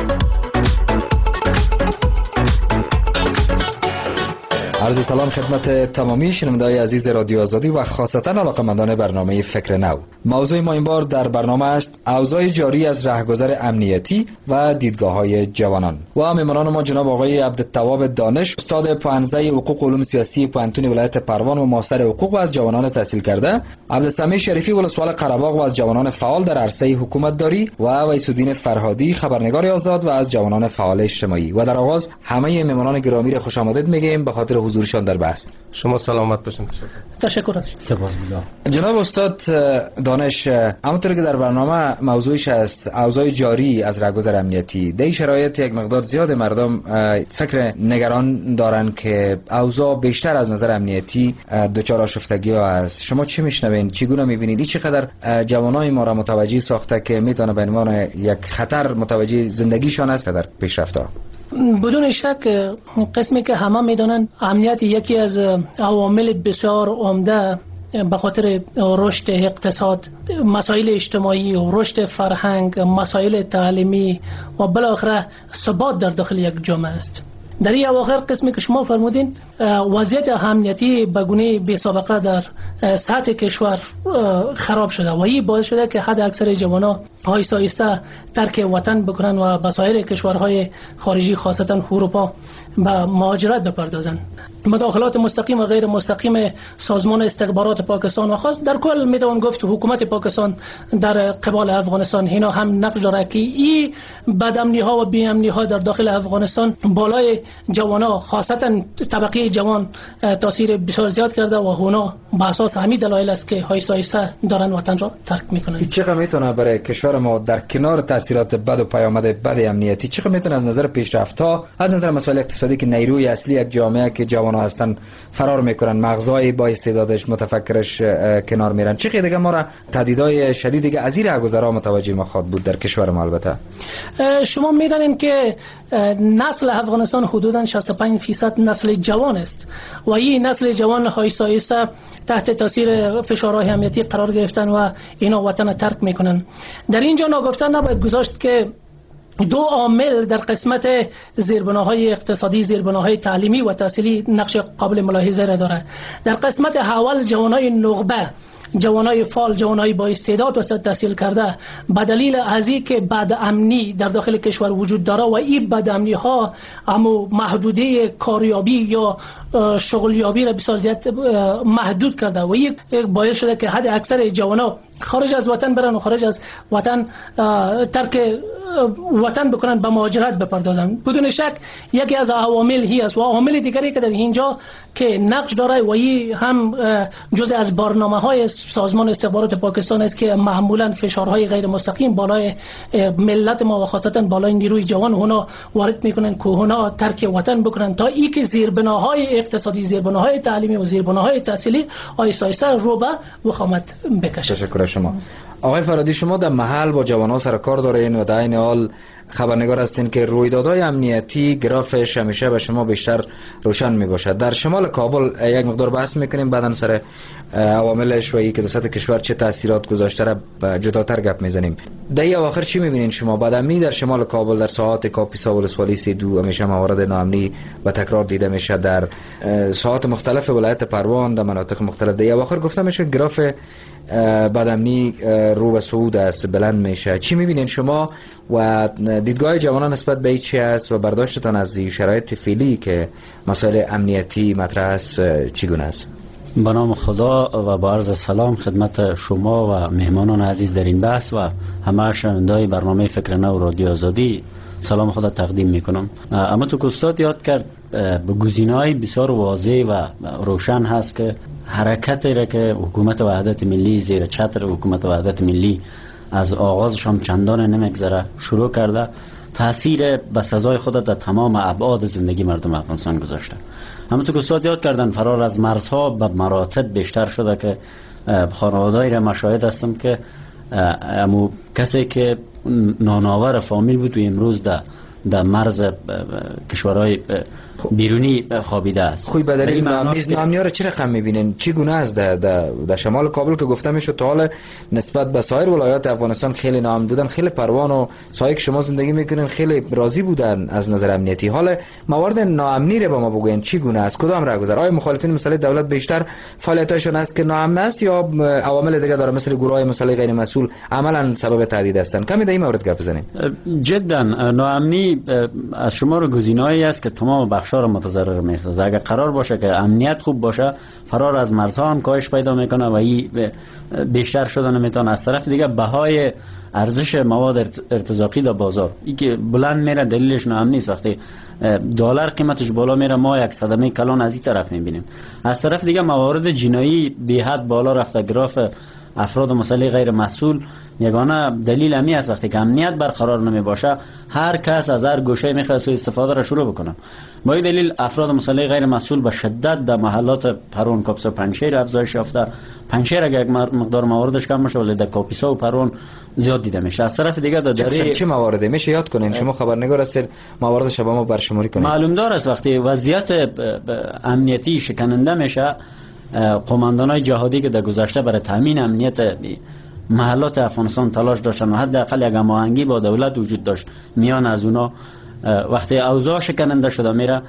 عرض سلام خدمت تمامی شنونده‌های عزیز رادیو آزادی و خاصتا علاقه‌مندان برنامه فکر نو. موضوع ما این بار در برنامه است اوضاع جاری از رهگذر امنیتی و دیدگاه‌های جوانان. و مهمانان ما جناب آقای عبدالتواب دانش، استاد پانزه حقوق و علوم سیاسی پوهنتون ولایت پروان و ماستر حقوق و از جوانان تحصیل کرده، عبدالسمیع شریفی ولسوال قره‌باغ و از جوانان فعال در عرصه حکومتداری و ویس‌الدین فرهادی خبرنگار آزاد و از جوانان فعال اجتماعی. و در آغاز همه مهمانان گرامی را خوش آمدید میگیم به خاطر حضورشان در بحث. شما سلامت باشین. تشکر. سپاسگزارم. جناب استاد دانش، همونطور که در برنامه موضوعش است اوضاع جاری از رهگذر امنیتی، در این شرایط یک مقدار زیاد مردم فکر نگران دارن که اوضاع بیشتر از نظر امنیتی دچار آشفتگی است. شما چی میشنوین؟ چگونه میبینید این چقدر جوانای ما را متوجه ساخته که میتونه به عنوان یک خطر متوجه زندگیشان است در پیشرفت‌ها؟ بدون شک قسمی که همه میدونن امنیت یکی از عوامل بسیار عمده به خاطر رشد اقتصاد، مسائل اجتماعی و رشد فرهنگ، مسائل تعلیمی و بالاخره ثبات در داخل یک جامعه است. در این اواخر قسمی که شما فرمودین وضعیت امنیتی به گونه بی سابقه در سطح کشور خراب شده و این باعث شده که حد اکثر جوانان آهسته آهسته ترک وطن بکنن و به سایر کشورهای خارجی خاصتا اروپا به مهاجرت بپردازن. مداخلات مستقیم و غیر مستقیم سازمان استخبارات پاکستان و خاص در کل میتوان گفت حکومت پاکستان در قبال افغانستان اینا هم نقش داره که این بدامنی ها و بی امنی ها در داخل افغانستان بالای جوانا خاصتا طبقه جوان تاثیر بسیار زیاد کرده و اونا به اساس همین دلایل است که آهسته آهسته دارن وطن را ترک میکنن. چقدر میتونه برای کشور ما در کنار تاثیرات بد و پیامد بد امنیتی چقدر میتونه از نظر پیشرفت‌ها، از نظر مسائل اقتصادی که نیروی اصلی یک جامعه که جوان‌ها هستن فرار میکنن، مغزای با استعدادش متفکرش کنار میرن، چقدر دیگه ما را تهدیدهای شدید دیگه از این رهگذرها متوجه ما خواهد بود در کشور ما؟ البته شما میدانید که نسل افغانستان حدوداً 65% نسل جوان است و این نسل جوان آهسته آهسته تحت تاثیر فشارهای امنیتی قرار گرفتن و اینا وطن ترک میکنن. در اینجا ناگفتن نباید گذاشت که دو عامل در قسمت زیربناهای اقتصادی، زیربناهای تعلیمی و تحصیلی نقش قابل ملاحظه را دارد. در قسمت اول جوانای نخبه، جوانای فعال، جوانای با استعداد و تحصیل کرده به دلیل ازی که بد امنی در داخل کشور وجود داره و این بد امنی ها اما محدوده کاریابی یا شغلیابی را بسیار زیاد محدود کرده و این باعث شده که حد اکثر جوانا خارج از وطن برن و خارج از وطن ترک وطن بکنن، به مهاجرت بپردازن. بدون شک یکی از عوامل هی است و عامل دیگری که در اینجا که نقش داره و این هم جزء از برنامه‌های سازمان استخبارات پاکستان است که معمولا فشارهای غیر مستقیم بالای ملت ما و خاصتا بالای نیروی جوان اونا وارد میکنن که اونا ترک وطن بکنن تا ای که زیربناهای اقتصادی، زیربناهای تعلیمی و زیربناهای تحصیلی آیسته آیسته رو به وخامت بکشه. تشکر شما. آقای فرادی، شما در محل با جوانان سر کار دارین و در این حال خبرنگار هستین که رویدادهای امنیتی گرافش همیشه به شما بیشتر روشن می باشد. در شمال کابل یک مقدار بحث میکنیم، بعدن سر عواملش و ای که در سطح کشور چه تاثیرات گذاشته را جداتر گپ میزنیم. در این اواخر چی میبینین شما؟ بدامنی در شمال کابل در ساعات کاپیسا ولسوالی 32 همیشه موارد ناامنی و تکرار دیده میشه. در ساعات مختلف ولایت پروان در مناطق مختلف در این اواخر گفته میشه گراف بدامنی رو به صعود است، بلند میشه. چی میبینین شما و دیدگاه جوانان نسبت به چی است و برداشتتان از شرایط فعلی که مسائل امنیتی مطرح است چگونه است؟ به نام خدا و با عرض سلام خدمت شما و مهمانان عزیز در این بحث و همه شنونده‌های برنامه فکر نو رادیو آزادی سلام خدا تقدیم میکنم. اما تو استاد یاد کرد به گزینه‌های بسیار واضح و روشن هست که حرکتی را که حکومت وحدت ملی زیر چتر حکومت وحدت ملی از آغازشان چندان نمیگذره شروع کرده، تاثیر به سزای خود در تمام ابعاد زندگی مردم افغانستان گذاشته. همونطور که استاد یاد کردن فرار از مرزها به مراتب بیشتر شده که خانواده‌ای را مشاهد هستم که امو کسی که ناناور فامیل بود و امروز در مرز کشورهای بیرونی خوابیده است. خوی به دلیل نامنی‌ها را چه رقم می‌بینین؟ چی گونه است در شمال کابل که گفته میشه تا حال نسبت به سایر ولایات افغانستان خیلی ناامن بودن، خیلی پروان و سایه که شما زندگی میکنین خیلی راضی بودن از نظر امنیتی. حالا موارد ناامنی را با ما بگوین چی گونه است؟ کدام را گذر؟ آیا مخالفین مسئله دولت بیشتر فعالیتاشون است که ناامن است یا عوامل دیگه داره مثل گروه‌های مسئله غیر مسئول عملاً سبب تهدید هستند؟ کمی در این مورد گپ بزنید. جدا ناامنی از شمار گزینه‌ای است که تمام بخش‌ها را متضرر می‌سازه. اگر قرار باشه که امنیت خوب باشه، فرار از مرزها هم کاهش پیدا میکنه و این بیشتر شدن میتونه. از طرف دیگه بهای ارزش مواد ارتزاقی در بازار این که بلند میره دلیلش ناامنی است. وقتی دلار قیمتش بالا میره ما یک صدمه کلان از این طرف میبینیم. از طرف دیگه موارد جنایی بی حد بالا رفته. گراف افراد مسئله غیر مسئول یگانه دلیل امی است. وقتی که امنیت برقرار نمی باشه هر کس از هر گوشه میخواد سوء استفاده را شروع بکنه. با این دلیل افراد مسئله غیر مسئول به شدت در محلات پرون کاپیسا و پنجشیر افزایش یافته. پنجشیر اگر مقدار مواردش کم باشه ولی در کاپیسا و پرون زیاد دیده میشه. از طرف دیگه در دره چه مواردی میشه یاد کنین؟ شما خبرنگار هستید، مواردش با ما برشماری کنید. معلوم دار است وقتی وضعیت امنیتی شکننده میشه، قماندانای جهادی که در گذشته برای تامین امنیت محلات افغانستان تلاش داشتن و حداقل یک هماهنگی با دولت وجود داشت میان از اونا، وقتی اوضاع شکننده شده میره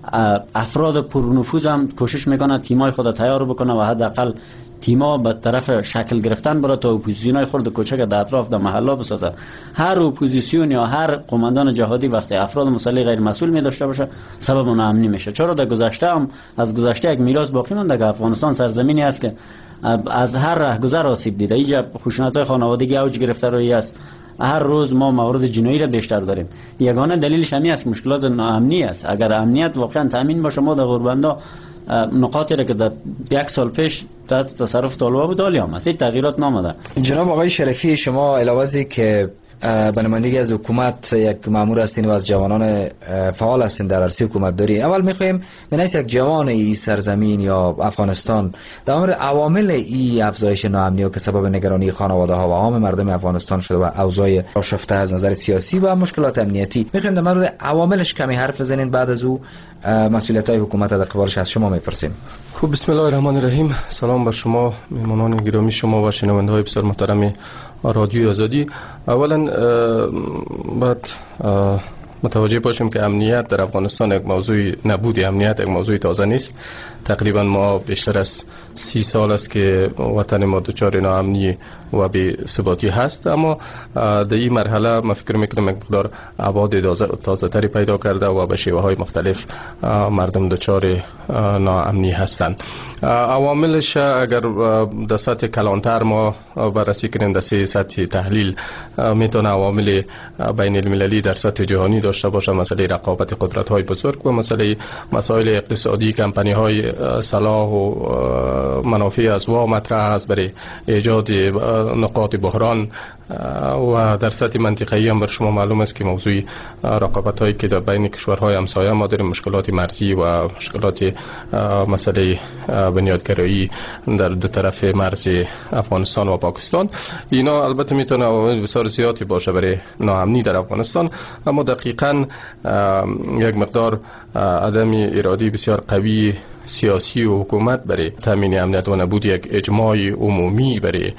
افراد پرنفوذ هم کوشش میکنه تیمای خود تیار بکنه و حداقل تیما به طرف شکل گرفتن برای تا اپوزیسیونای خرد کوچک در اطراف در محله بسازه. هر اپوزیسیون یا هر قماندان جهادی وقتی افراد مسئله غیر مسئول می داشته باشه سبب ناامنی میشه. چرا در گذشته هم از گذشته یک میراث باقی مونده که افغانستان سرزمینی است که از هر رهگذر آسیب دیده. اینجا خشونت‌های خانوادگی اوج گرفته روی است. هر روز ما موارد جنایی را بیشتر داریم. یگانه دلیلش همین است، مشکلات ناامنی است. اگر امنیت واقعا تامین باشه ما در غربندا نقاطی را که در یک سال پیش تحت تصرف طالبان بود حالی هم است، این تغییرات نامده. جناب آقای شرفی، شما علاوه از که به نمایندگی از حکومت یک مأمور هستین و از جوانان فعال هستین در عرصه حکومت داری، اول میخوایم من یک جوان این سرزمین یا افغانستان در مورد عوامل این افزایش ناامنی که سبب نگرانی خانواده ها و عام مردم افغانستان شده و اوضاع آشفته از نظر سیاسی و مشکلات امنیتی، میخوایم در مورد عواملش کمی حرف بزنین، بعد از او مسئولیت های حکومت در قبالش از شما میپرسیم. خب بسم الله الرحمن الرحیم. سلام بر شما مهمانان گرامی شما و شنونده های بسیار محترم رادیوی آزادی. اولا باید متوجه باشیم که امنیت در افغانستان یک موضوع نبود، امنیت یک موضوع تازه نیست. تقریبا ما بیشتر از 30 سال است که وطن ما دچار ناامنی و بی ثباتی هست، اما در این مرحله ما فکر میکنم مقدار ابعاد تازه تری پیدا کرده و به شیوه های مختلف مردم دچار ناامنی هستند. عواملش اگر در سطح کلانتر ما بررسی کنیم، در سطح تحلیل میتونه عوامل بین المللی در سطح جهانی داشته باشه، مسئله رقابت قدرت های بزرگ و مسائل اقتصادی، کمپانی های صلاح و منافع از وا مطرح است برای ایجاد نقاط بحران. و در سطح منطقه‌ای هم بر شما معلوم است که موضوع رقابت هایی که در بین کشورهای همسایه ما داریم، مشکلات مرزی و مشکلات مسئله بنیادگرایی در دو طرف مرز افغانستان و پاکستان، اینا البته میتونه عوامل بسیار زیادی باشه برای ناامنی در افغانستان، اما دقیقاً یک مقدار عدم ارادی بسیار قوی سیاسی و حکومت برای تامین امنیت و نبود یک اجماع عمومی برای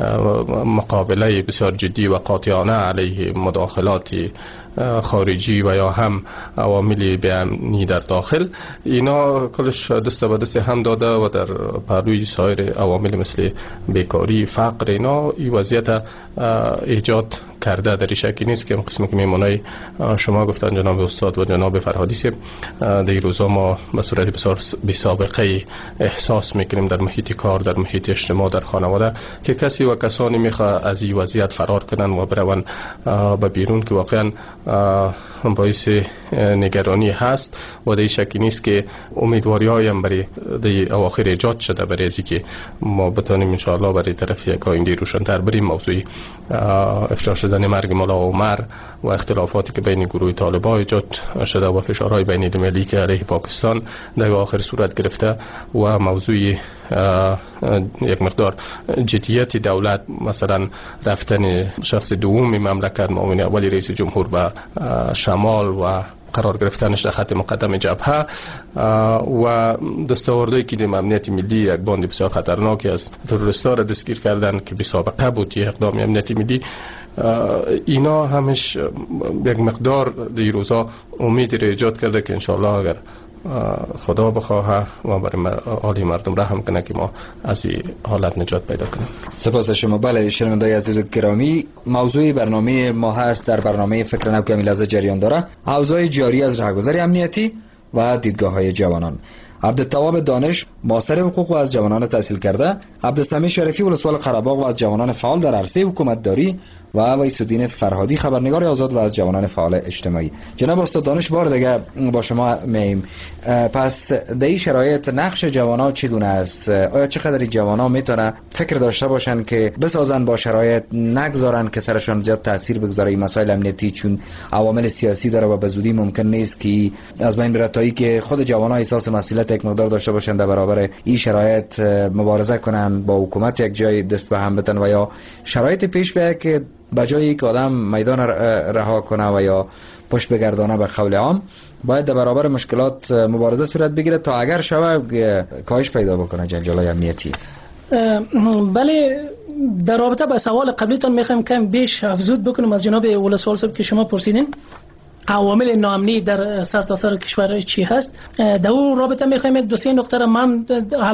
مقابله بسیار جدی و قاطعانه علیه مداخلات خارجی و یا هم عوامل بی‌امنی در داخل، اینا کلش دست به دست هم داده و در پهلوی سایر عوامل مثل بیکاری، فقر، اینا این وضعیت ایجاد کرده. در شکی نیست که قسمی که میمونای شما گفتن جناب استاد و جناب فرهادی سه، در روزا ما به صورت بسیار بی سابقه احساس میکنیم در محیط کار، در محیط اجتماع، در خانواده که کسی و کسانی میخواه از این وضعیت فرار کنن و برون به بیرون، که واقعا باعث نگرانی هست و در شکی نیست که امیدواری هایم برای در اواخر ایجاد شده برای از که ما بتانیم انشاءالله برای طرف یک آینده روشن‌تر بریم. موضوع افشا شدن مرگ ملا عمر و اختلافاتی که بین گروه طالبان ایجاد شده و فشارهای بین المللی که علیه پاکستان در آخر صورت گرفته و موضوع یک مقدار جدیت دولت، مثلا رفتن شخص دوم مملکت معاون اول رئیس جمهور به شمال و قرار گرفتنش در خط مقدم جبهه و دستاوردهایی که در امنیت ملی یک باند بسیار خطرناکی از تروریست‌ها را دستگیر کردن که بی سابقه بود یک اقدام امنیت ملی، اینا همش یک مقدار در روزا امید را ایجاد کرده که انشاءالله اگر خدا بخواه و برای حالی مردم رحم کنه که ما از این حالت نجات پیدا کنیم. سپاس شما. بله شنوندگان عزیز و گرامی، موضوع برنامه ما هست در برنامه فکر نو که لحظه جریان داره، اوضاع جاری از رهگذر امنیتی و دیدگاه های جوانان. عبدالتواب دانش ماستر حقوق و از جوانان تحصیل کرده، عبدالسمیع شریفی ولسوال قره‌باغ و از جوانان فعال در عرصه حکومتداری و ویس‌الدین فرهادی خبرنگار آزاد و از جوانان فعال اجتماعی. جناب استاد دانش، بار دیگه با شما میم. پس در این شرایط نقش جوانان چگونه است؟ آیا چقدر جوانان میتونه فکر داشته باشن که بسازن با شرایط، نگذارن که سرشان زیاد تاثیر بگذاره این مسائل امنیتی، چون عوامل سیاسی داره و به زودی ممکن نیست که از بین بره، تا که خود جوانان احساس مسئولیت یک مقدار داشته باشن در برابر این شرایط مبارزه کنن با حکومت، یک جای دست به هم بتن و یا شرایط پیش بیاد که بجایی که آدم میدان رها کنه و یا پشت بگردانه به قول عام، باید در برابر مشکلات مبارزه صورت بگیره تا اگر شوه کاهش پیدا بکنه جنجال‌های امنیتی. بله، در رابطه با سوال قبلیتان میخوایم کم بیش افزود بکنم از جناب ولسوال صاحب که شما پرسیدین عوامل ناامنی در سرتاسر کشور چی هست. در اون رابطه میخوایم یک دو سه نکته را من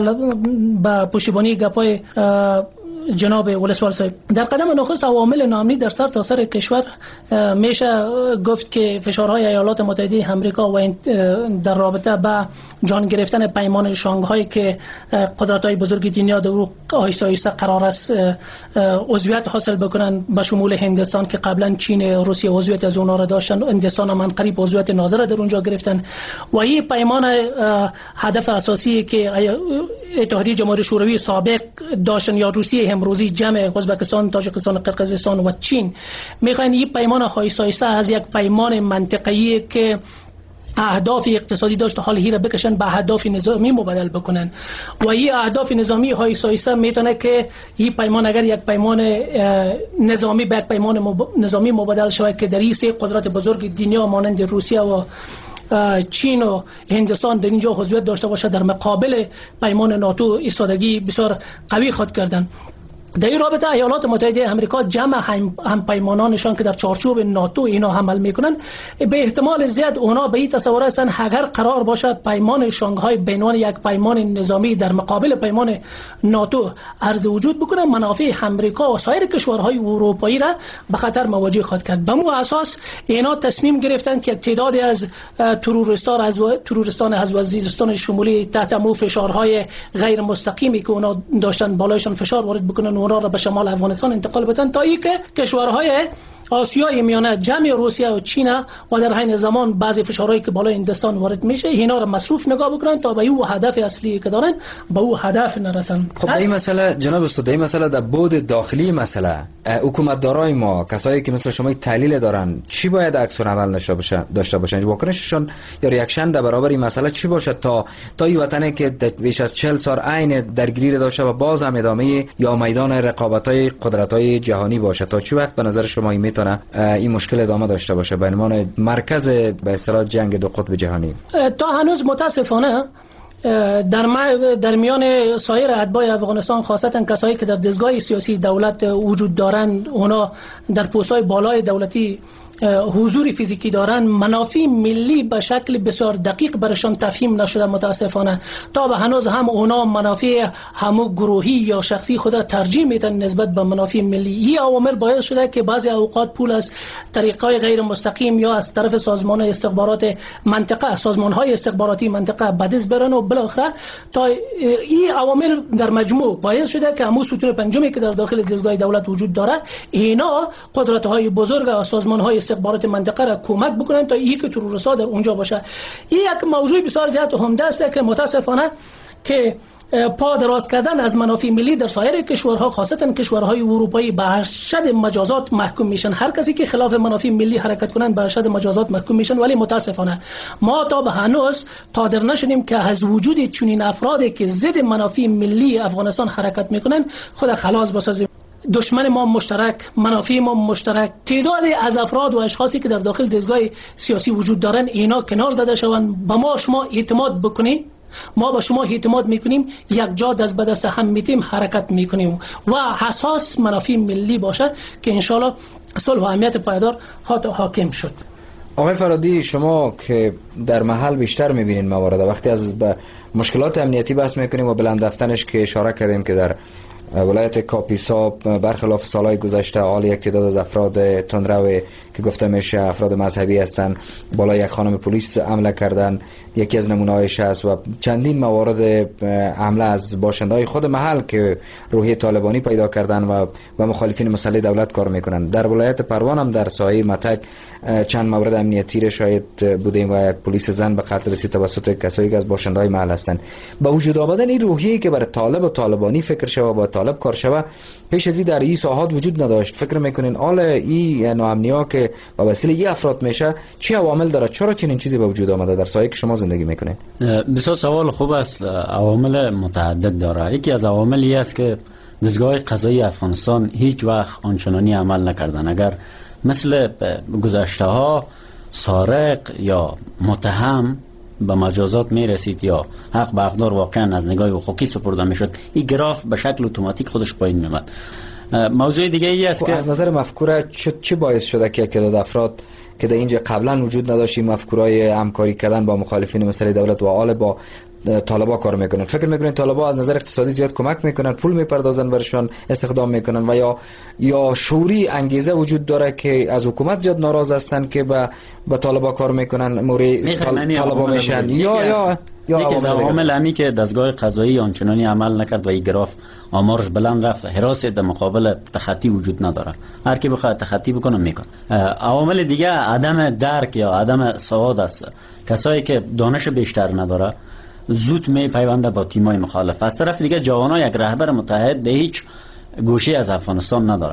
با پشتیبانی گپای جناب ولسوال صاحب. در قدم نخست عوامل ناامنی در سرتاسر کشور میشه گفت که فشارهای ایالات متحده آمریکا و در رابطه با جان گرفتن پیمان شانگهای که قدرت‌های بزرگ دنیا در او آهسته آهسته قرار است عضویت حاصل بکنن، به شمول هندوستان که قبلا چین، روسیه عضویت از اونها را داشتن، هندوستان هم قریب عضویت ناظر در اونجا گرفتن و این پیمان هدف اساسی که اتحادیه جماهیر شوروی سابق داشتن یا روسیه امروزی، جمع ازبکستان، تاجیکستان، قرقیزستان و چین میخواین این پیمان آهسته آهسته از یک پیمان منطقه‌ای که اهداف اقتصادی داشت حال هی را بکشن به اهداف نظامی مبادل بکنن و این اهداف نظامی آهسته آهسته میتونه که این پیمان اگر یک پیمان نظامی به یک پیمان نظامی مبادل شود که در این سه قدرت بزرگ دنیا مانند روسیه و چین و هندوستان در اینجا حضوریت داشته باشه، در مقابل پیمان ناتو ایستادگی بسیار قوی خود کردن. در این رابطه ایالات متحده آمریکا جمع همپیمانانشان که در چارچوب ناتو اینا عمل میکنن به احتمال زیاد اونا به این تصور هستن اگر قرار باشه پیمان شانگهای به عنوان یک پیمان نظامی در مقابل پیمان ناتو عرض وجود بکنه، منافع آمریکا و سایر کشورهای اروپایی را به خطر مواجه خواهد کرد. به مو اساس اینا تصمیم گرفتن که تعدادی از تروریستان از وزیرستان شمالی تحت مو فشارهای غیر مستقیمی که اونا داشتن بالایشان فشار وارد بکنن و اونا را به شمال افغانستان انتقال بدن تا اینکه کشورهای آسیای میانه جمع روسیه و چین و در حین زمان بعضی فشارهایی که بالای هندوستان وارد میشه اینا را مصروف نگاه بکنن تا به او هدف اصلی که دارن به او هدف نرسن. خب این مسئله جناب استاد، این مسئله در بود داخلی مسئله حکومتدارای ما، کسایی که مثل شما تحلیل دارن، چی باید عکس العمل داشته باشن؟ واکنششون یا ریاکشن در برابر این مسئله چی باشه تا این وطنی که بیش از 40 سال عین درگیری داشته و باز هم ادامه یا میدان رقابت‌های قدرت‌های جهانی باشه، تا چه وقت به نظر شما این مشکل ادامه داشته باشه به عنوان مرکز به اصطلاح جنگ دو قطب جهانی؟ تا هنوز متاسفانه در میان سایر اتباع افغانستان خاصتا کسایی که در دستگاه سیاسی دولت وجود دارند، اونا در پست‌های بالای دولتی حضور فیزیکی دارن، منافع ملی به شکل بسیار دقیق برشان تفهیم نشده متاسفانه. تا به هنوز هم اونا منافع همو گروهی یا شخصی خود ترجیح میدن نسبت به منافع ملی. این عوامل باعث شده که بعضی اوقات پول از طریقای غیر مستقیم یا از طرف سازمان استخبارات منطقه، سازمان‌های استخباراتی منطقه به دست برن و بالاخره تا این عوامل در مجموع باعث شده که همون ستون پنجمی که در داخل دستگاه دولت وجود داره اینا قدرت‌های بزرگ و سازمان‌های استخبارات منطقه را کمک بکنن تا این که تروریست‌ها در اونجا باشه. این یک موضوع بسیار زیاد عمده است که متاسفانه که پا دراز کردن از منافع ملی در سایر کشورها خاصتا کشورهای اروپایی به ارشد مجازات محکوم میشن. هر کسی که خلاف منافع ملی حرکت کنن به ارشد مجازات محکوم میشن. ولی متاسفانه ما تا به هنوز قادر نشدیم که از وجود چنین افرادی که ضد منافع ملی افغانستان حرکت میکنن خود خلاص بسازیم. دشمن ما مشترک، منافع ما مشترک، تعدادی از افراد و اشخاصی که در داخل دستگاه سیاسی وجود دارن اینا کنار زده شوند. به ما شما اعتماد بکنید، ما به شما اعتماد میکنیم، یک جا دست به دست هم میتیم حرکت میکنیم و حساس منافع ملی باشه که انشالله صلح و امنیت پایدار حاکم شد. آقای فرادی، شما که در محل بیشتر میبینید موارد، وقتی از مشکلات امنیتی بحث میکنیم و بلند رفتنش که اشاره کردیم که در ولایت کاپیسا برخلاف سالهای گذشته حال یک تعداد از افراد تندرو که گفته میشه افراد مذهبی هستند بالای یک خانم پلیس حمله کردن، یکی از نمونه‌هایش است و چندین موارد حمله از باشنده‌های خود محل که روحیه طالبانی پیدا کردن و مخالفین مسلح دولت کار میکنن. در ولایت پروان هم در سایه متک چند مورد امنیتی را شاهد بودیم و یک پلیس زن به قتل رسید توسط کسایی که از باشنده‌های محل هستند. با وجود آمدن این روحیه‌ای که برای طالب و طالبانی فکر شوه با طالب کار شوه پیش از این در این ساحات وجود نداشت. فکر میکنین حال این ناامنی‌ها که با وسیله این افراد میشه چی عوامل داره؟ چرا چنین چیزی به وجود آمده در سایه که شما زندگی میکنید؟ بسیار سوال خوب است. عوامل متعدد داره. یکی از عواملی است که دستگاه قضایی افغانستان هیچ وقت آنچنانی عمل نکردن. اگر مثل گذشته ها سارق یا متهم به مجازات می رسید یا حق به حقدار واقعا از نگاه حقوقی سپرده می شد، این گراف به شکل اتوماتیک خودش پایین می آمد. موضوع دیگه ای است که از نظر مفکوره چه باعث شده که تعداد افراد که در اینجا قبلا وجود نداشت مفکورای همکاری کردن با مخالفین مسلح دولت و حال با طالبا کار میکنن؟ فکر میکنن طالبا از نظر اقتصادی زیاد کمک میکنن، پول میپردازن برشان استخدام میکنن و یا شعوری انگیزه وجود داره که از حکومت زیاد ناراض هستن که به طالبا کار میکنن موری طالبا میشن یا یکی از عوامل همی که دستگاه قضایی آنچنانی عمل نکرد و این گراف آمارش بلند رفت. حراست در مقابل تخطی وجود نداره، هر کی بخواد تخطی بکنه میکنه. عوامل دیگه عدم درک یا عدم سواد است. کسایی که دانش بیشتر نداره زود می پیونده با تیمای مخالف. از طرف دیگه جوانا یک رهبر متحد به هیچ گوشه از افغانستان نداره.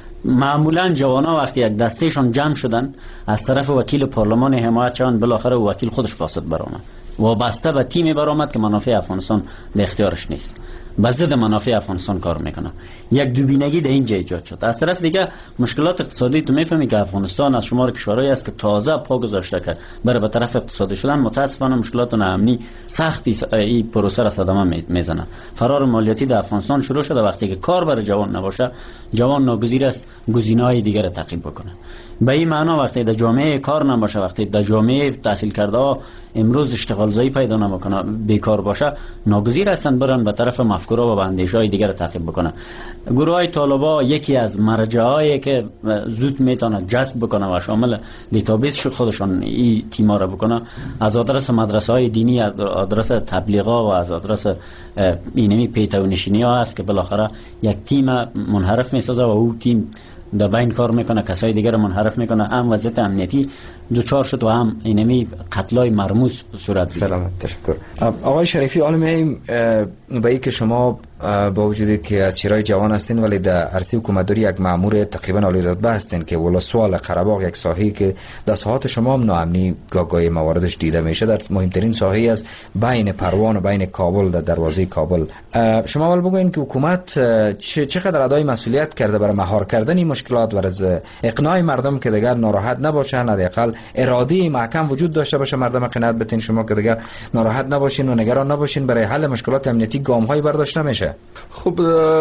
معمولا جوانا وقتی یک دستهشان جمع شدن از طرف وکیل پارلمان حمایت شدن، بالاخره وکیل خودش فاسد برآمد، وابسته به تیمی برآمد که منافع افغانستان در اختیارش نیست. به ضد منافع افغانستان کار میکنه. یک دوبینگی در اینجا ایجاد شد. از طرف دیگه مشکلات اقتصادی تو میفهمی که افغانستان از شمار کشورهایی است که تازه پا گذاشته که برای به طرف اقتصادی شدن. متاسفانه مشکلات امنی سختی این پروسه را صدمه میزنه. فرار مالیاتی در افغانستان شروع شده. وقتی که کار برای جوان نباشه، جوان ناگزیر است گزینه‌های دیگر را تعقیب بکنه. به این معنا وقتی در جامعه کار نباشه، وقتی در جامعه تحصیل کرده ها امروز اشتغال زایی پیدا نمیکنه، بیکار باشه، ناگزیر هستند برن به طرف مفکورها و اندیشه‌های دیگر تعقیب بکنه. گروه های طالبا یکی از مرجعایی که زود میتونه جذب بکنه و شامل دیتابیس خودشان این تیما را بکنه، از آدرس مدرسه های دینی، از آدرس تبلیغا و از آدرس اینمی پیتاونشینی ها است که بالاخره یک تیم منحرف میسازه و او تیم در بین کار میکنه، کسای دیگر منحرف میکنه. هم وضعیت امنیتی دوچار شد و هم اینمی قتلای مرموز صورت گرفت. سلامت، تشکر. آقای شریفی، حالا میایم به این که شما با وجودی که از چرای جوان هستین ولی در عرصه حکومتداری یک مأمور تقریبا عالی رتبه هستین که ولسوال قره‌باغ یک ساحه‌ای که در ساحات شما هم ناامنی گاهی مواردش دیده میشه، در مهمترین ساحه‌ای از بین پروان و بین کابل، در دروازه کابل. شما اول بگوین که حکومت چقدر ادای مسئولیت کرده برای مهار کردن این مشکلات و از اقناع مردم که دیگر ناراحت نباشن، حداقل اراده محکم وجود داشته باشه، مردم قناعت بتین شما که دیگر ناراحت نباشین و نگران نباشین برای حل مشکلات امنیتی گام‌های برداشته میشه. خب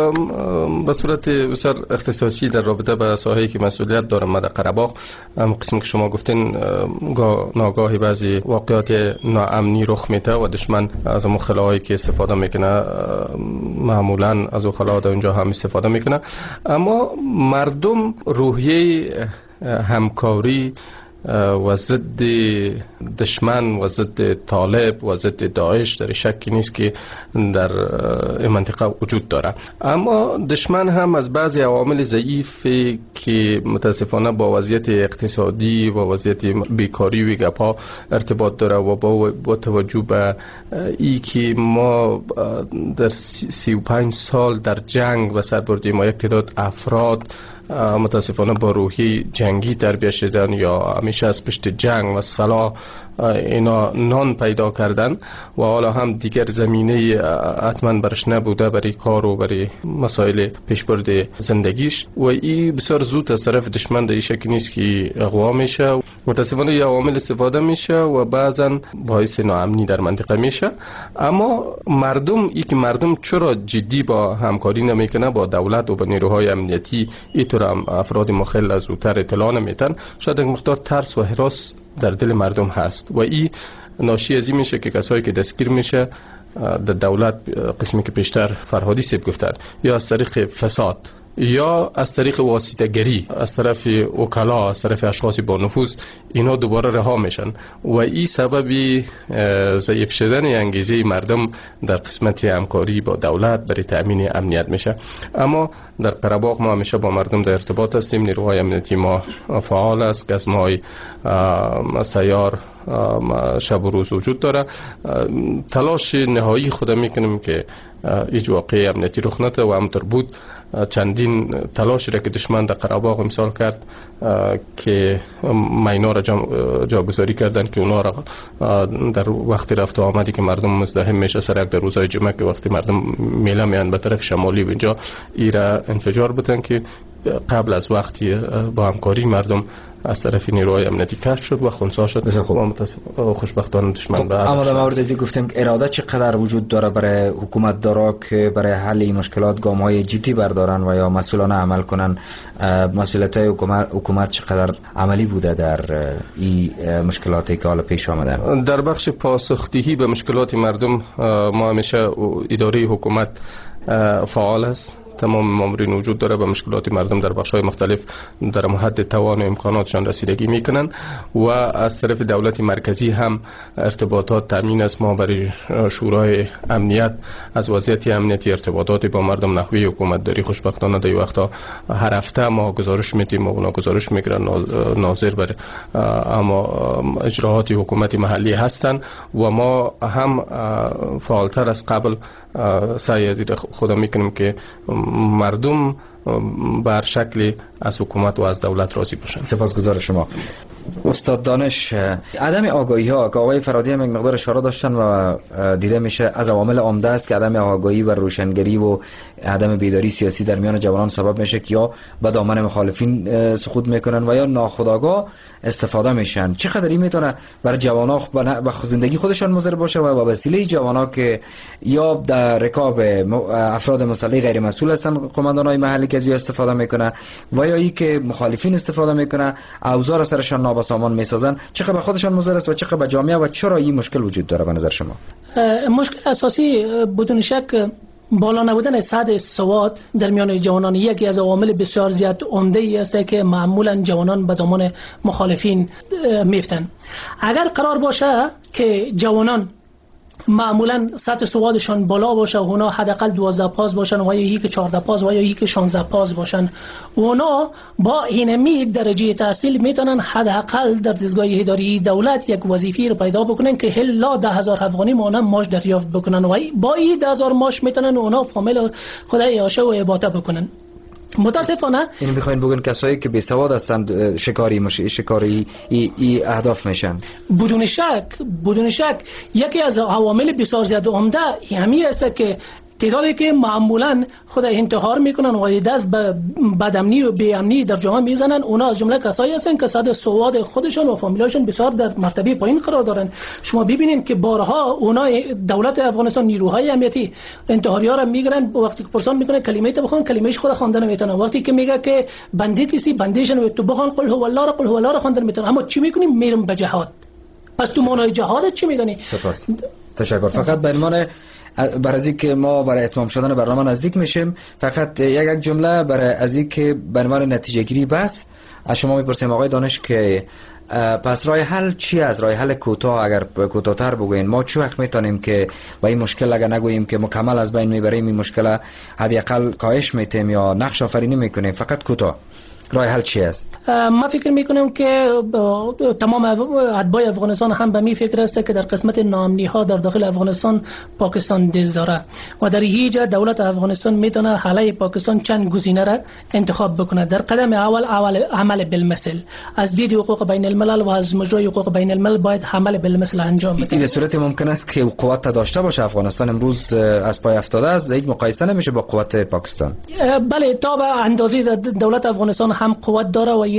به صورت بسیار اختصاصی در رابطه با ساحه‌ای که مسئولیت دارم من در قره‌باغ، قسمی که شما گفتین ناگاهی بعضی واقعات ناامنی رخ میده و دشمن از اون خلاهایی که استفاده میکنه معمولا از اون خلاها در اونجا هم استفاده میکنه. اما مردم روحیه همکاری و ضد دشمن و ضد طالب و ضد داعش در شکی نیست که در این منطقه وجود داره. اما دشمن هم از بعضی عوامل ضعیفی که متاسفانه با وضعیت اقتصادی و وضعیت بیکاری و گپا ارتباط داره و با توجه به ای که ما در 35 سال در جنگ و سر بردیم و یک تعداد افراد متاسفانه با روحی جنگی تربیت شدن یا همیشه از پشت جنگ و سلاح اینا نان پیدا کردن و حالا هم دیگر زمینه حتما برش نبوده برای کار و برای مسائل پیشبرد زندگیش و این بسیار زود از طرف دشمن در این شکل نیست که اغوا میشه. متاسفانه یه عوامل استفاده میشه و بعضا باعث ناامنی در منطقه میشه. اما مردم چرا جدی با همکاری نمیکنه با دولت و با نیروهای امنیتی، اینطور هم افراد مخل از زودتر اطلاع نمیتن. شاید یک مقدار ترس و هراس در دل مردم هست و این ناشی از این میشه که کسایی که دستگیر میشه در دولت، قسمی که پیشتر فرهادی سیب گفتن، یا از طریق فساد یا از طریق واسطه‌گری از طرف وکلا، از طرف اشخاص با نفوذ، اینا دوباره رها میشن و این سببی ضعیف شدن انگیزه مردم در قسمت همکاری با دولت برای تأمین امنیت میشه. اما در قره‌باغ ما همیشه با مردم در ارتباط هستیم. نیروهای امنیتی ما فعال است، گزمه‌های سیار شب و روز وجود داره. تلاش نهایی خود میکنیم که هیچ واقعی امنیتی رخ نده و همطور بود چندین تلاشی را که دشمن در قره‌باغ امسال کرد که مینا را جاگذاری کردن که اونا را در وقتی رفت و آمدی که مردم مزدحم میشه سرک در روزهای جمعه که وقتی مردم میله میان به طرف شمالی و اینجا ای را انفجار بتن که قبل از وقتی با همکاری مردم از طرف نیروهای امنیتی کشف شد و خنثی شد و خوشبختانه دشمن به اما در مورد ازی گفتیم که اراده چقدر وجود داره برای حکومت دارا که برای حل این مشکلات گام‌های جدی بردارن و یا مسئولانه عمل کنن. مسئولیت‌های حکومت چقدر عملی بوده در این مشکلاتی که حالا پیش آمدن؟ در بخش پاسخدهی به مشکلات مردم ما همیشه اداره حکومت فعال است. تمام مامورین وجود داره به مشکلات مردم در بخش‌های مختلف در حد توان و امکاناتشان رسیدگی میکنن و از طرف دولت مرکزی هم ارتباطات تامین است. ما برای شورای امنیت از وضعیت امنیتی ارتباطات با مردم نحوی حکومت داری خوشبختانه در وقتا هر هفته ما گزارش میدیم و اونا گزارش میگیرن ناظر بر اما اجراعات حکومت محلی هستن و ما هم فعالتر از قبل سعی از خدا میکنیم که مردم بر شکلی از حکومت و از دولت راضی باشند. سپاسگزار شما. استاد دانش، عدم آگاهی ها که آقای فرادی هم یک مقدار اشاره داشتن و دیده میشه از عوامل عمده است که عدم آگاهی و روشنگری و عدم بیداری سیاسی در میان جوانان سبب میشه که یا به دامن مخالفین سقوط میکنن و یا ناخودآگاه استفاده میشن. چقدر این میتونه برای جوانان و زندگی خودشان مضر باشه و به وسیله جوانا که یا در رکاب افراد مسلح غیر مسئول هستن قماندانای محلی که از استفاده میکنه و یا ای که مخالفین استفاده میکنه اوزار سرشان نابسامان میسازن، چقدر به خودشان مضر است و چقدر به جامعه و چرا این مشکل وجود داره به نظر شما؟ مشکل اساسی بدون شک بالا نبودن سطح سواد در میان جوانان یکی از عوامل بسیار زیاد عمده ای است که معمولا جوانان به دامان مخالفین میفتن. اگر قرار باشه که جوانان معمولا سطح سوادشان بالا باشه و اونا حداقل 12 پاس باشن و یا یکی 14 پاس و یا یکی 16 پاس باشن، اونا با اینمی درجه تحصیل میتونن حداقل در دستگاه اداری دولت یک وظیفه رو پیدا بکنن که هلا 10,000 افغانی مانم ماش دریافت بکنن و با این 10,000 ماش میتونن اونا فامیل خدای عاشه و عبادت بکنن. متاسفانه این میخواین بگن کسایی که بی سواد هستند شکاری ای اهداف میشن. بدون شک یکی از عوامل بسیار زیاد عمده همین است که تعدادی که معمولا خود انتحار میکنن و دست به بدامنی و بیامنی در جامعه میزنن، اونا از جمله کسایی هستن که سطح سواد خودشون و فامیلاشون بسیار در مرتبه پایین قرار دارن. شما ببینید که بارها اونا دولت افغانستان نیروهای امنیتی انتحاری‌ها را میگیرن، وقتی که پرسان میکنه کلمه تو بخون کلمه‌اش خود خواندن نمیتونه، وقتی که میگه که بنده کسی بندهشون تو بخون قل هو الله را خواندن میتونه، اما چی میکنیم؟ میرم به جهاد. پس تو معنای جهاد چی میدونی؟ سپاس. تشکر. فقط به عنوان برای از اینکه ما برای اتمام شدن برنامه نزدیک میشیم، فقط یک جمله برای از اینکه به عنوان نتیجه گیری بس از شما میپرسیم آقای دانش که پس راه حل چی است؟ راه حل کوتاه، اگر کوتاه‌تر بگوین ما چه وقت میتونیم که با این مشکل اگر نگوییم که مکمل از بین میبریم این مشکل، حداقل کاهش میتیم یا نقش آفرینی میکنیم، فقط کوتاه راه حل چی است؟ ما فکر میکنم که تمام اتباع افغانستان هم به می فکر است که در قسمت ناامنی ها در داخل افغانستان پاکستان دست داره و در هیچ دولت افغانستان میتونه حاله پاکستان چند گزینه را انتخاب بکنه. در قدم اول عمل بالمثل از دید حقوق بین الملل و از مجرای حقوق بین الملل باید عمل بالمثل انجام بده. این صورت ممکن است که قوت داشته باشه افغانستان امروز از پای افتاده است، هیچ مقایسه نمیشه با قوت پاکستان. بله، تا به اندازه دولت افغانستان هم قوت داره و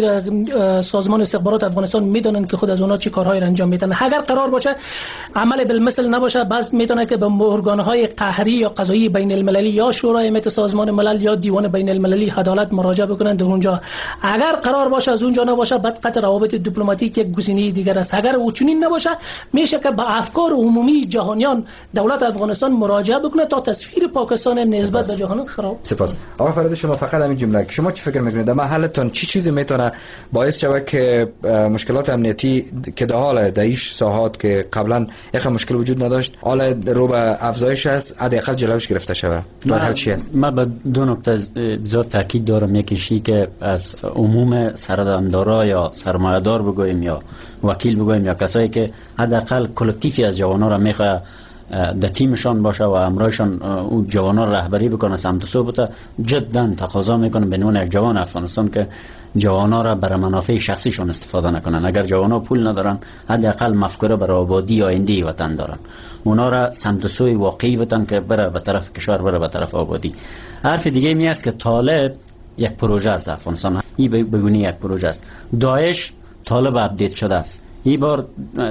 سازمان استخبارات افغانستان میدونن که خود از اونا چی کارهایی انجام میدن. اگر قرار باشه عمل بالمثل نباشه، بس میتونه که به ارگانهای قهری یا قضایی بین المللی یا شورای امنیت سازمان ملل یا دیوان بین المللی عدالت مراجعه بکنن در اونجا. اگر قرار باشه از اونجا نباشه، بعد قطع روابط دیپلماتیک یک گزینه دیگر است. اگر او چنین نباشه، میشه که به افکار عمومی جهانیان دولت افغانستان مراجعه بکنه تا تصویر پاکستان نسبت به جهان خراب. سپاس. آقا فرید، شما فقط همین جمله که شما چی فکر میکنید در محلتون چی چیزی میتونه باعث شود که مشکلات امنیتی که در حال دایش ساحات که قبلا یک مشکل وجود نداشت حال رو به افزایش است، حداقل جلوش گرفته شود؟ راه چی است؟ من به دو نکته بسیار تاکید دارم. یکیشی که از عموم سردمدارا یا سرمایه‌دار بگوییم یا وکیل بگوییم یا کسایی که حداقل کلکتیفی از جوانا را میخواد در تیمشان باشه و امرایشان اون جوانا رهبری بکنه سمت صحبت، جدا تقاضا میکنه به عنوان یک جوان افغانستان که جوانا را برای منافع شخصیشون استفاده نکنن. اگر جوانا پول ندارن، حداقل مفکوره برای آبادی آینده وطن دارن، اونا را سمت سوی واقعی بتن که بره به طرف کشور، بره به طرف آبادی. حرف دیگه می است که طالب یک پروژه است افغانستان، این بگونی یک پروژه است. داعش طالب اپدیت شده است. این بار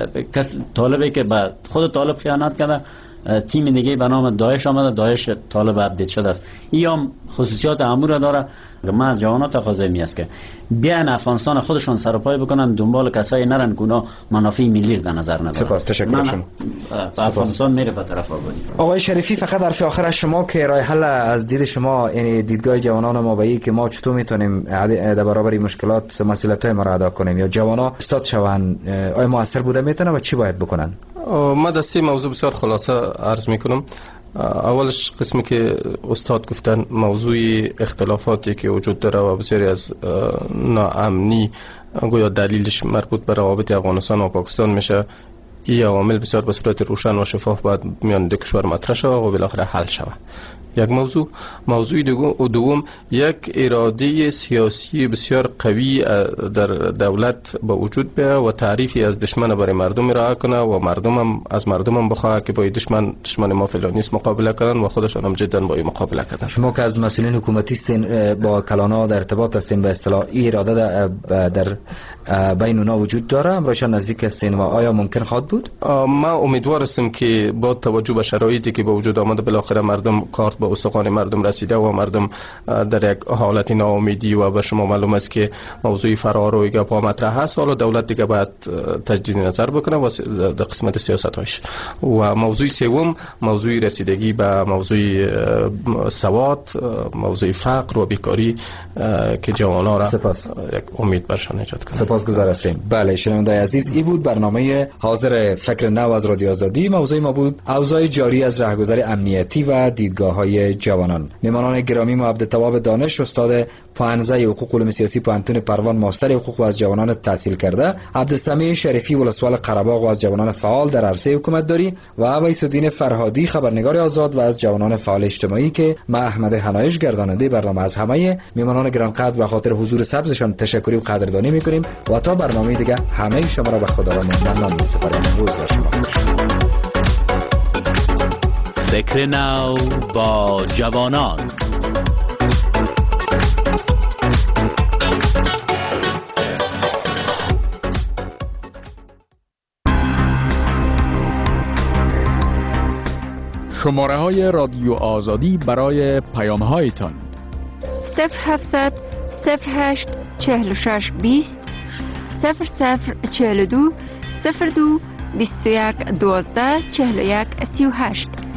کس طالبی که به خود طالب خیانت کرده، تیم دیگه به نام داعش آمده، داعش طالب اپدیت شده است. این هم خصوصیات امور داره. من از جوانان تقاضا می است که بیان افغانستان خودشون سر و پای بکنن، دنبال کسایی نرن که اونا منافع ملی در نظر ندارن. سپاس. تشکر شما. افغانستان میره به طرف آبادی. آقای شریفی، فقط حرف آخر از شما که راه حل از دید شما، یعنی دیدگاه جوانان ما به این که ما چطور میتونیم در برابر مشکلات مسئولیت‌های ما را ادا کنیم یا جوانا استاد شوند، آیا موثر بوده میتونه و چی باید بکنن؟ من در سه موضوع بسیار خلاصه عرض میکنم. اولش قسمی که استاد گفتن موضوع اختلافاتی که وجود داره و بسیاری از ناامنی گویا دلیلش مربوط به روابط افغانستان و پاکستان میشه. این عوامل بسیار به صورت روشن و شفاف باید میان دو کشور مطرح شود و بالاخره حل شود. یک موضوع دوم یک اراده سیاسی بسیار قوی در دولت به وجود بیاید و تعریفی از دشمن برای مردم ارائه کنه و مردم هم از مردم هم بخواه که با دشمن ما فلانی است مقابله کنن و خودشان هم جدا با این مقابله کنن. شما که از مسئولین حکومتی هستین با کلانا در ارتباط هستین، به اصطلاح این اراده در بین اونا وجود داره؟ امروشان نزدیک هستین و آیا ممکن خواهد بود؟ ما امیدوار هستیم که با توجه به شرایطی که به وجود آمده بالاخره مردم کارت به استخوان مردم رسیده و مردم در یک حالت ناامیدی و به شما معلوم است که موضوع فرار و گپا مطرح هست. حالا دولت دیگه باید تجدید نظر بکنه و در قسمت سیاست‌هاش. و موضوع سوم موضوع رسیدگی به موضوع سواد، موضوع فقر و بیکاری که جوانان را یک امید برشان ایجاد کنه. سپاسگزار هستیم. بله شنوندگان عزیز، این بود برنامه حاضر فکر نو از رادیو آزادی. موضوع ما بود اوضاع جاری از رهگذر امنیتی و دیدگاه‌های جوانان. مهمانان گرامی ما عبدالتواب دانش، استاد پانزه حقوق علوم سیاسی پانتون پروان، ماستر حقوق و از جوانان تحصیل کرده، عبدالسمیع شریفی ولسوال قره‌باغ و از جوانان فعال در عرصه حکومت داری و ویس‌الدین فرهادی خبرنگار آزاد و از جوانان فعال اجتماعی که ما احمد حنایش گرداننده برنامه از همه مهمانان گرانقدر به خاطر حضور سبزشان تشکری و قدردانی می‌کنیم و تا برنامه دیگه همه شما را به خداوند ممنون می‌سپاریم. روز بر شما خوش. فکر نو با جوانان. شماره های رادیو آزادی برای پیام هایتان 0700 08 46 20 0042 02 21 12 41 38.